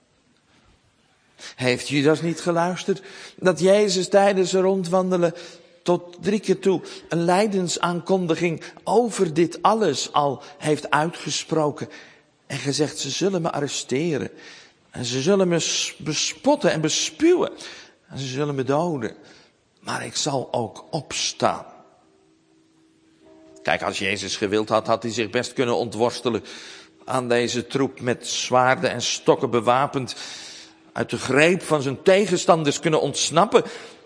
Speaker 2: Heeft Judas niet geluisterd dat Jezus tijdens het rondwandelen tot drie keer toe een lijdensaankondiging over dit alles al heeft uitgesproken en gezegd, ze zullen me arresteren en ze zullen me bespotten en bespuwen en ze zullen me doden, maar ik zal ook opstaan. Kijk, als Jezus gewild had, had hij zich best kunnen ontworstelen aan deze troep met zwaarden en stokken bewapend, uit de greep van zijn tegenstanders kunnen ontsnappen.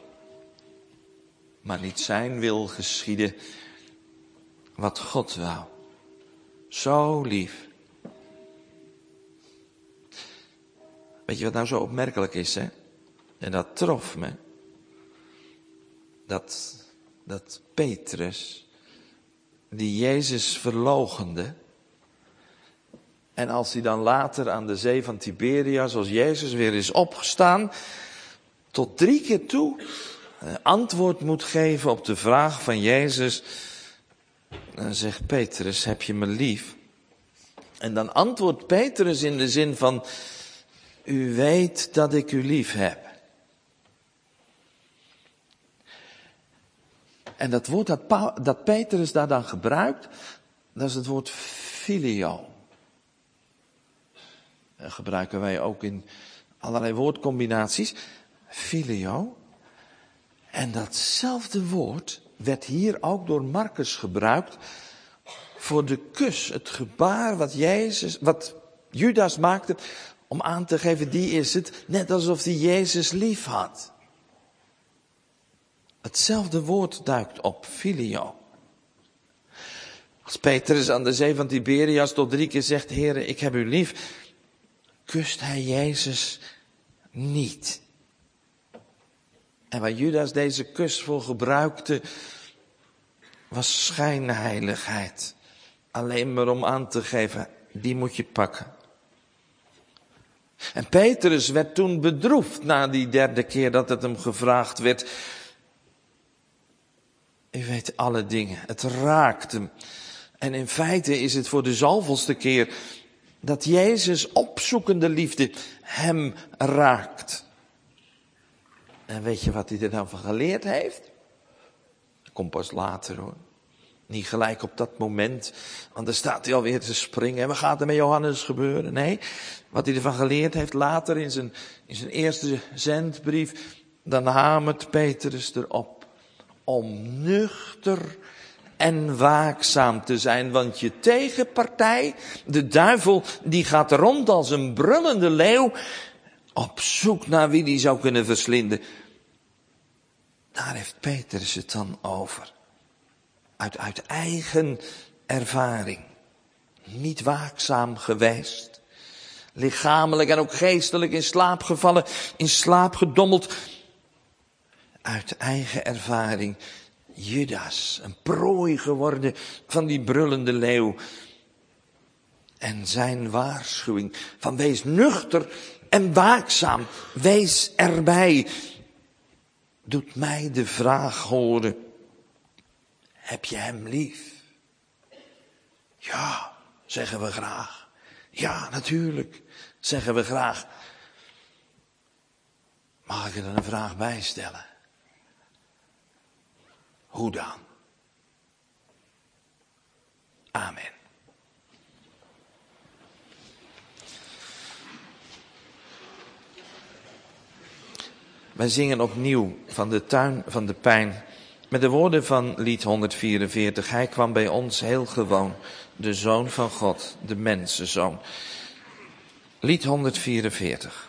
Speaker 2: Maar niet zijn wil geschieden wat God wou. Zo lief. Weet je wat nou zo opmerkelijk is, hè? En dat trof me. Dat, dat Petrus, die Jezus verloochende, en als hij dan later aan de zee van Tiberias, als Jezus weer is opgestaan, tot drie keer toe antwoord moet geven op de vraag van Jezus. Dan zegt Petrus, heb je me lief? En dan antwoordt Petrus in de zin van, u weet dat ik u lief heb. En dat woord dat, Pa- dat Petrus daar dan gebruikt, dat is het woord filio. Dat gebruiken wij ook in allerlei woordcombinaties. Filio. En datzelfde woord werd hier ook door Marcus gebruikt voor de kus, het gebaar wat Jezus, wat Judas maakte om aan te geven, die is het, net alsof hij Jezus lief had. Hetzelfde woord duikt op, filio. Als Petrus aan de zee van Tiberias tot drie keer zegt, Heere, ik heb u lief, kust hij Jezus niet. En waar Judas deze kus voor gebruikte, was schijnheiligheid. Alleen maar om aan te geven, die moet je pakken. En Petrus werd toen bedroefd na die derde keer dat het hem gevraagd werd. U weet alle dingen, het raakt hem. En in feite is het voor de zoveelste keer dat Jezus opzoekende liefde hem raakt. En weet je wat hij er dan van geleerd heeft? Dat komt pas later hoor. Niet gelijk op dat moment, want dan staat hij alweer te springen. En wat gaat er met Johannes gebeuren? Nee, wat hij ervan geleerd heeft later in zijn, in zijn eerste zendbrief, dan hamert Petrus erop om nuchter en waakzaam te zijn. Want je tegenpartij, de duivel, die gaat rond als een brullende leeuw op zoek naar wie die zou kunnen verslinden. Daar heeft Petrus het dan over. Uit, uit eigen ervaring. Niet waakzaam geweest. Lichamelijk en ook geestelijk in slaap gevallen, in slaap gedommeld. Uit eigen ervaring. Judas, een prooi geworden van die brullende leeuw. En zijn waarschuwing van wees nuchter en waakzaam. Wees erbij. Doet mij de vraag horen. Heb je hem lief? Ja, zeggen we graag. Ja, natuurlijk, zeggen we graag. Mag ik er dan een vraag bij stellen? Hoe dan? Amen. Wij zingen opnieuw van de tuin van de pijn. Met de woorden van lied honderdvierenveertig. Hij kwam bij ons heel gewoon. De Zoon van God, de mensenzoon. Lied honderdvierenveertig.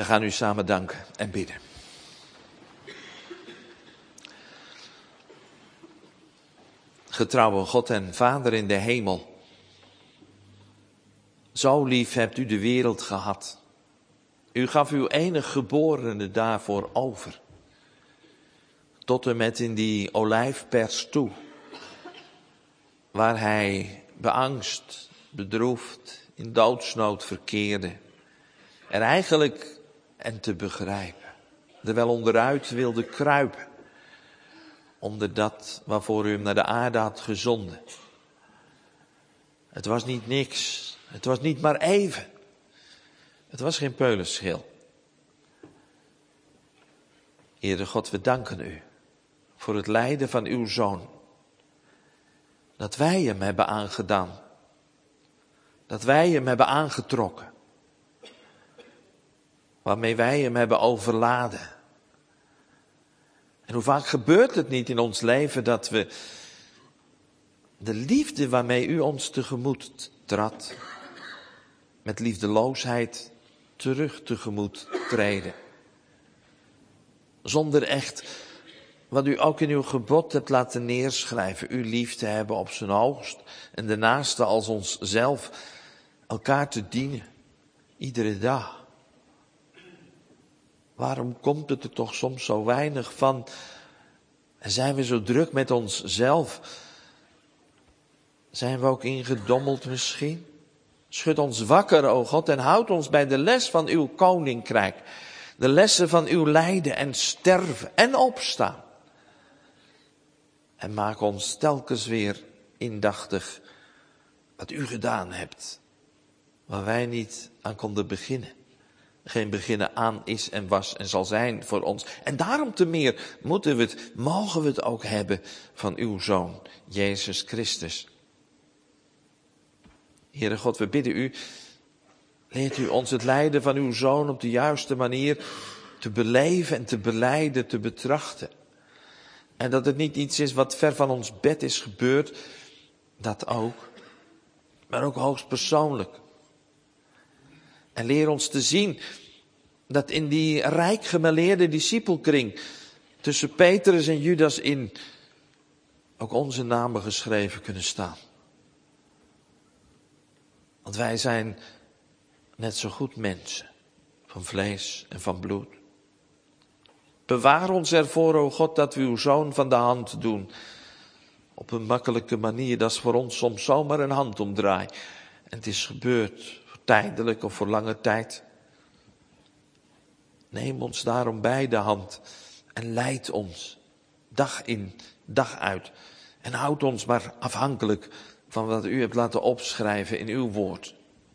Speaker 2: gaan u samen danken en bidden. Getrouwe God en Vader in de hemel, zo lief hebt u de wereld gehad. U gaf uw enige geborene daarvoor over. Tot en met in die olijfpers toe, waar hij beangst, bedroefd, in doodsnood verkeerde. Er eigenlijk, en te begrijpen, er wel onderuit wilde kruipen. Onder dat waarvoor u hem naar de aarde had gezonden. Het was niet niks, het was niet maar even. Het was geen peulenschil. Heere God, we danken u voor het lijden van uw Zoon. Dat wij hem hebben aangedaan. Dat wij hem hebben aangetrokken. Waarmee wij hem hebben overladen. En hoe vaak gebeurt het niet in ons leven dat we de liefde waarmee u ons tegemoet trad, met liefdeloosheid terug tegemoet treden. Zonder echt, wat u ook in uw gebod hebt laten neerschrijven, uw lief te hebben op zijn hoogst en de naaste als onszelf, elkaar te dienen, iedere dag. Waarom komt het er toch soms zo weinig van? En zijn we zo druk met onszelf? Zijn we ook ingedommeld misschien? Schud ons wakker, o God, en houd ons bij de les van uw koninkrijk. De lessen van uw lijden en sterven en opstaan. En maak ons telkens weer indachtig wat u gedaan hebt. Waar wij niet aan konden beginnen. Geen beginnen aan is en was en zal zijn voor ons. En daarom te meer moeten we het, mogen we het ook hebben van uw Zoon, Jezus Christus. Heere God, we bidden u, leert u ons het lijden van uw Zoon op de juiste manier te beleven en te belijden, te betrachten. En dat het niet iets is wat ver van ons bed is gebeurd, dat ook, maar ook hoogst persoonlijk. En leer ons te zien dat in die rijk gemêleerde discipelkring tussen Petrus en Judas in ook onze namen geschreven kunnen staan. Want wij zijn net zo goed mensen, van vlees en van bloed. Bewaar ons ervoor, o God, dat we uw Zoon van de hand doen. Op een makkelijke manier, dat is voor ons soms zomaar een handomdraai. En het is gebeurd, voor tijdelijk of voor lange tijd. Neem ons daarom bij de hand en leid ons, dag in, dag uit. En houd ons maar afhankelijk van wat u hebt laten opschrijven in uw woord.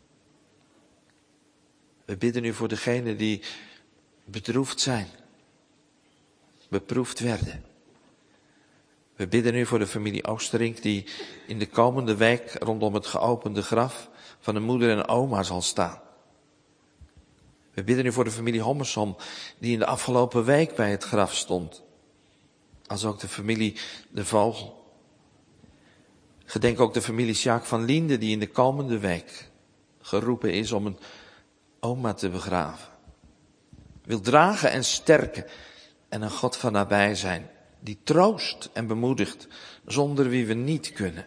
Speaker 2: We bidden u voor degenen die bedroefd zijn, beproefd werden. We bidden u voor de familie Oosterink die in de komende week rondom het geopende graf van een moeder en oma zal staan. We bidden u voor de familie Hommersom die in de afgelopen week bij het graf stond. Als ook de familie De Vogel. Gedenk ook de familie Sjaak van Liende die in de komende week geroepen is om een oma te begraven. Wil dragen en sterken en een God van nabij zijn. Die troost en bemoedigt zonder wie we niet kunnen.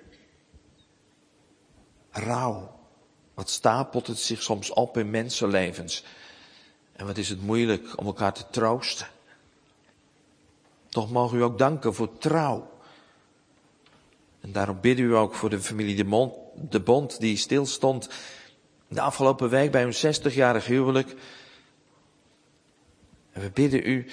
Speaker 2: Rouw. Wat stapelt het zich soms op in mensenlevens. En wat is het moeilijk om elkaar te troosten. Toch mogen u ook danken voor trouw. En daarom bidden u ook voor de familie De, Mond, de Bond die stilstond de afgelopen week bij hun zestigjarig huwelijk. En we bidden u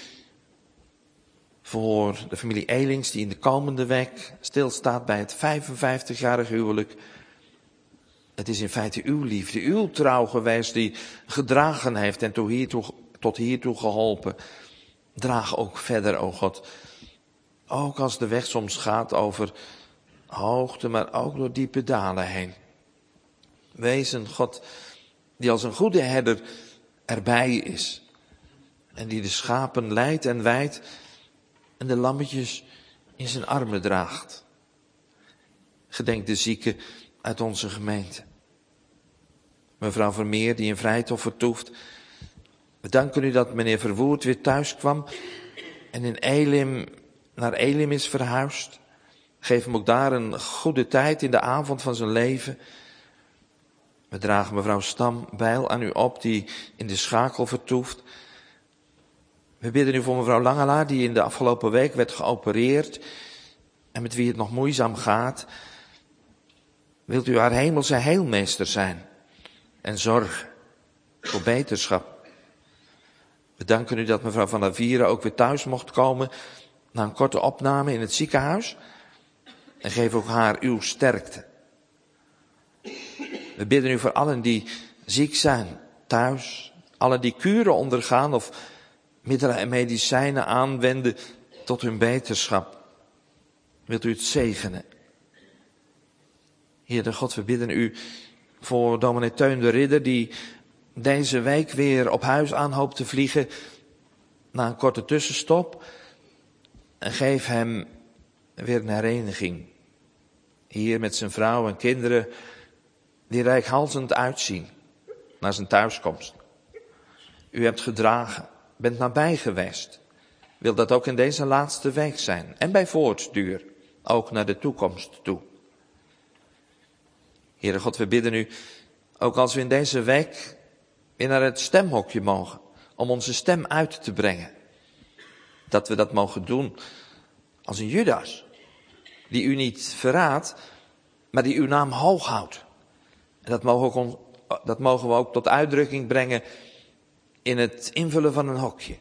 Speaker 2: voor de familie Elings die in de komende week stilstaat bij het vijfenvijftigjarig huwelijk. Het is in feite uw liefde, uw trouw geweest die gedragen heeft en tot hiertoe, tot hiertoe geholpen. Draag ook verder, o God. Ook als de weg soms gaat over hoogte, maar ook door diepe dalen heen. Wees een God die als een goede herder erbij is. En die de schapen leidt en wijdt en de lammetjes in zijn armen draagt. Gedenk de zieken uit onze gemeente. Mevrouw Vermeer die in Vrijthof vertoeft. We danken u dat meneer Verwoerd weer thuis kwam en in Elim naar Elim is verhuisd. Geef hem ook daar een goede tijd in de avond van zijn leven. We dragen mevrouw Stam Bijl aan u op, die in de Schakel vertoeft. We bidden u voor mevrouw Langelaar, die in de afgelopen week werd geopereerd en met wie het nog moeizaam gaat. Wilt u haar hemelse heelmeester zijn en zorgen voor beterschap. We danken u dat mevrouw van der Vieren ook weer thuis mocht komen na een korte opname in het ziekenhuis. En geef ook haar uw sterkte. We bidden u voor allen die ziek zijn thuis, allen die kuren ondergaan of middelen en medicijnen aanwenden tot hun beterschap. Wilt u het zegenen? Heer God, we bidden u voor dominee Teun de Ridder, die deze week weer op huis aan hoopt te vliegen na een korte tussenstop. En geef hem weer een hereniging. Hier met zijn vrouw en kinderen die reikhalzend uitzien naar zijn thuiskomst. U hebt gedragen, bent nabij geweest. Wil dat ook in deze laatste week zijn en bij voortduur, ook naar de toekomst toe. Heere God, we bidden u, ook als we in deze week weer naar het stemhokje mogen, om onze stem uit te brengen. Dat we dat mogen doen als een Judas, die u niet verraadt, maar die uw naam hoog houdt. En dat mogen, we ook, dat mogen we ook tot uitdrukking brengen in het invullen van een hokje.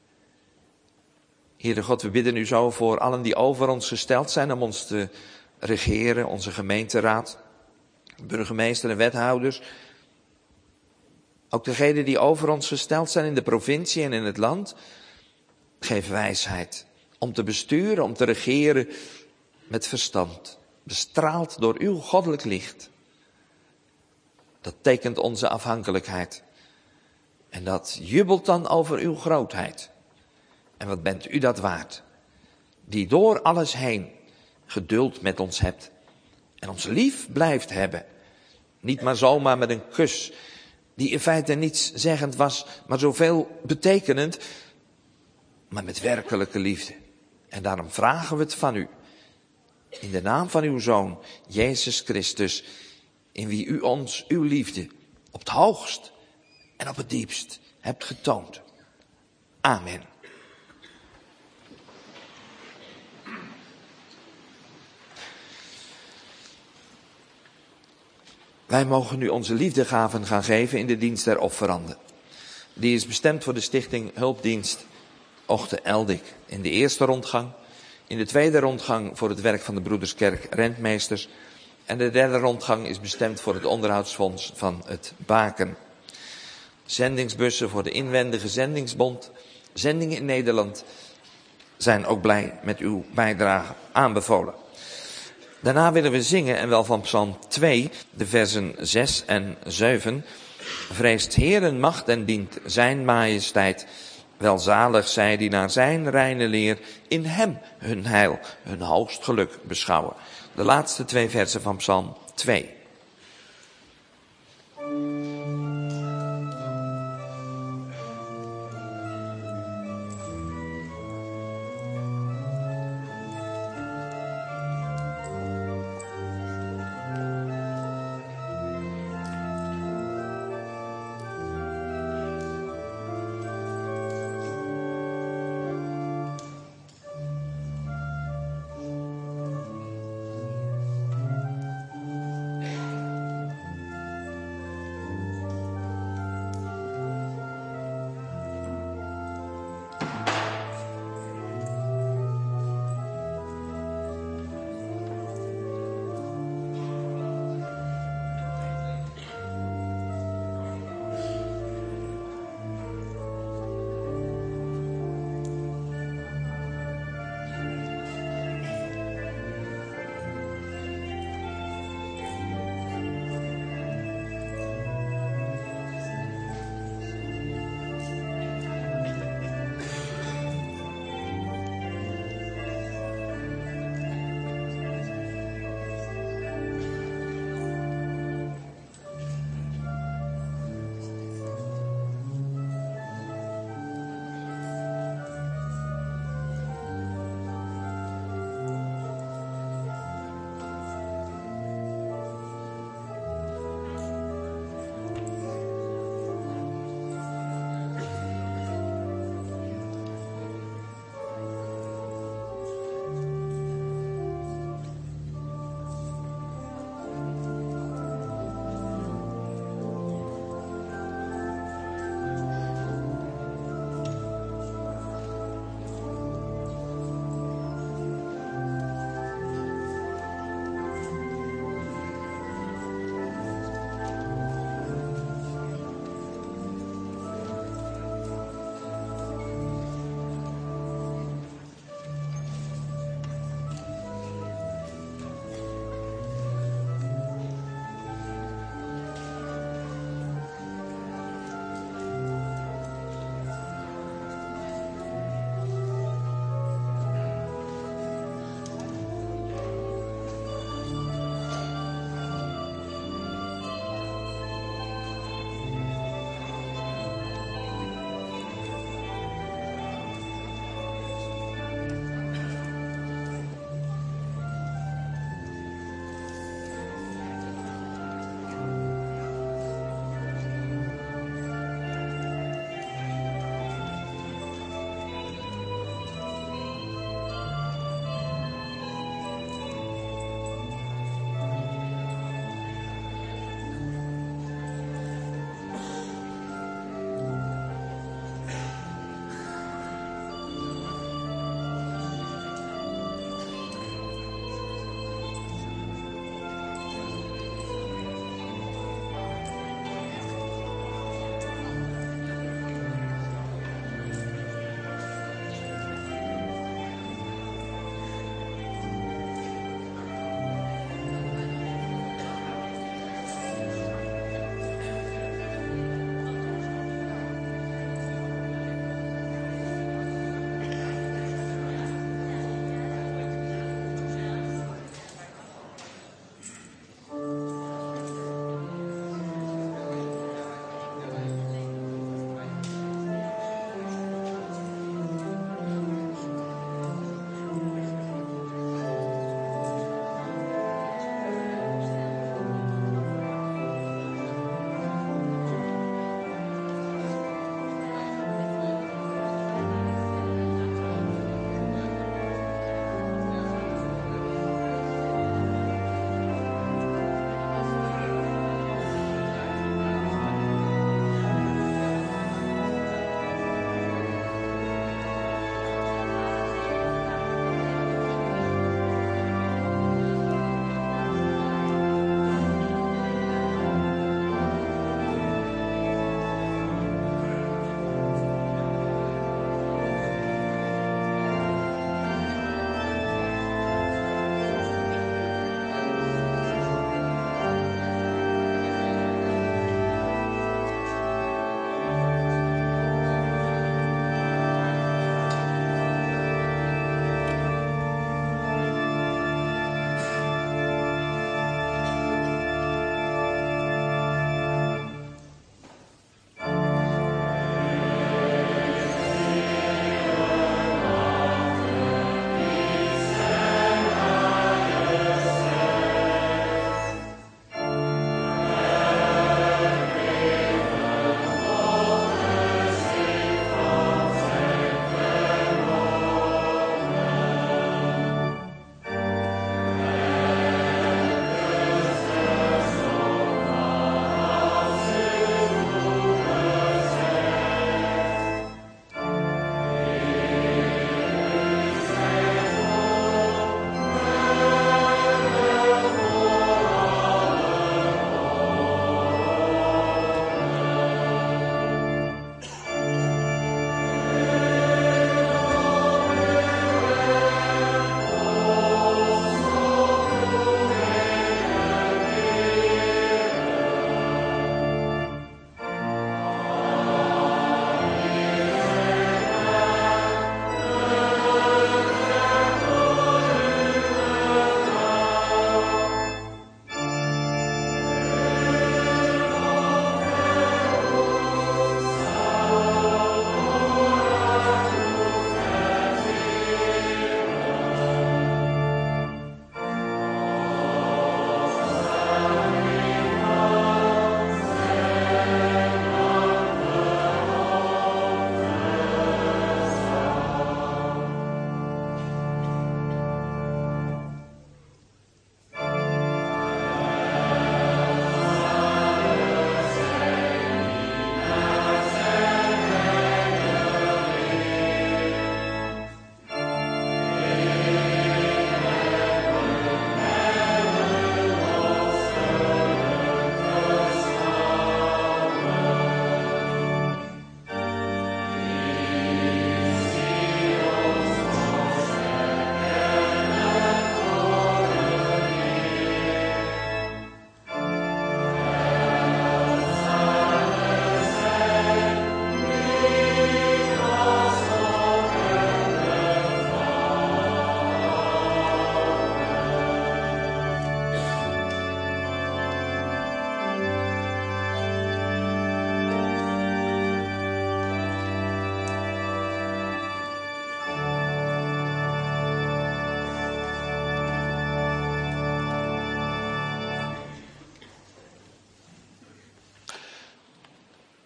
Speaker 2: Heere God, we bidden u zo voor allen die over ons gesteld zijn om ons te regeren, onze gemeenteraad, burgemeester en wethouders. Ook degenen die over ons gesteld zijn in de provincie en in het land. Geef wijsheid om te besturen, om te regeren met verstand, bestraald door uw goddelijk licht. Dat tekent onze afhankelijkheid. En dat jubelt dan over uw grootheid. En wat bent u dat waard? Die door alles heen geduld met ons hebt. En ons lief blijft hebben. Niet maar zomaar met een kus. Die in feite niets zeggend was, maar zoveel betekenend. Maar met werkelijke liefde. En daarom vragen we het van u. In de naam van uw Zoon, Jezus Christus. In wie u ons uw liefde op het hoogst en op het diepst hebt getoond. Amen. Wij mogen nu onze liefdegaven gaan geven in de dienst der offeranden. Die is bestemd voor de stichting Hulpdienst Ochten Eldik. In de eerste rondgang. In de tweede rondgang voor het werk van de Broederskerk Rentmeesters. En de derde rondgang is bestemd voor het onderhoudsfonds van het Baken. Zendingsbussen voor de inwendige zendingsbond. Zendingen in Nederland zijn ook blij met uw bijdrage aanbevolen. Daarna willen we zingen, en wel van Psalm twee, de versen zes en zeven. Vreest Heeren macht en dient zijn majesteit. Welzalig zij die naar zijn reine leer in hem hun heil, hun hoogst geluk beschouwen. De laatste twee versen van Psalm twee.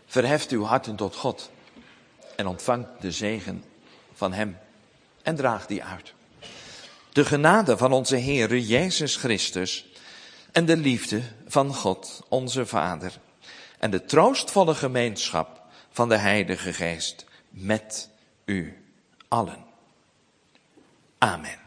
Speaker 2: Verheft uw harten tot God en ontvangt de zegen van hem en draagt die uit. De genade van onze Heere Jezus Christus en de liefde van God, onze Vader, en de troostvolle gemeenschap van de Heilige Geest met u allen. Amen.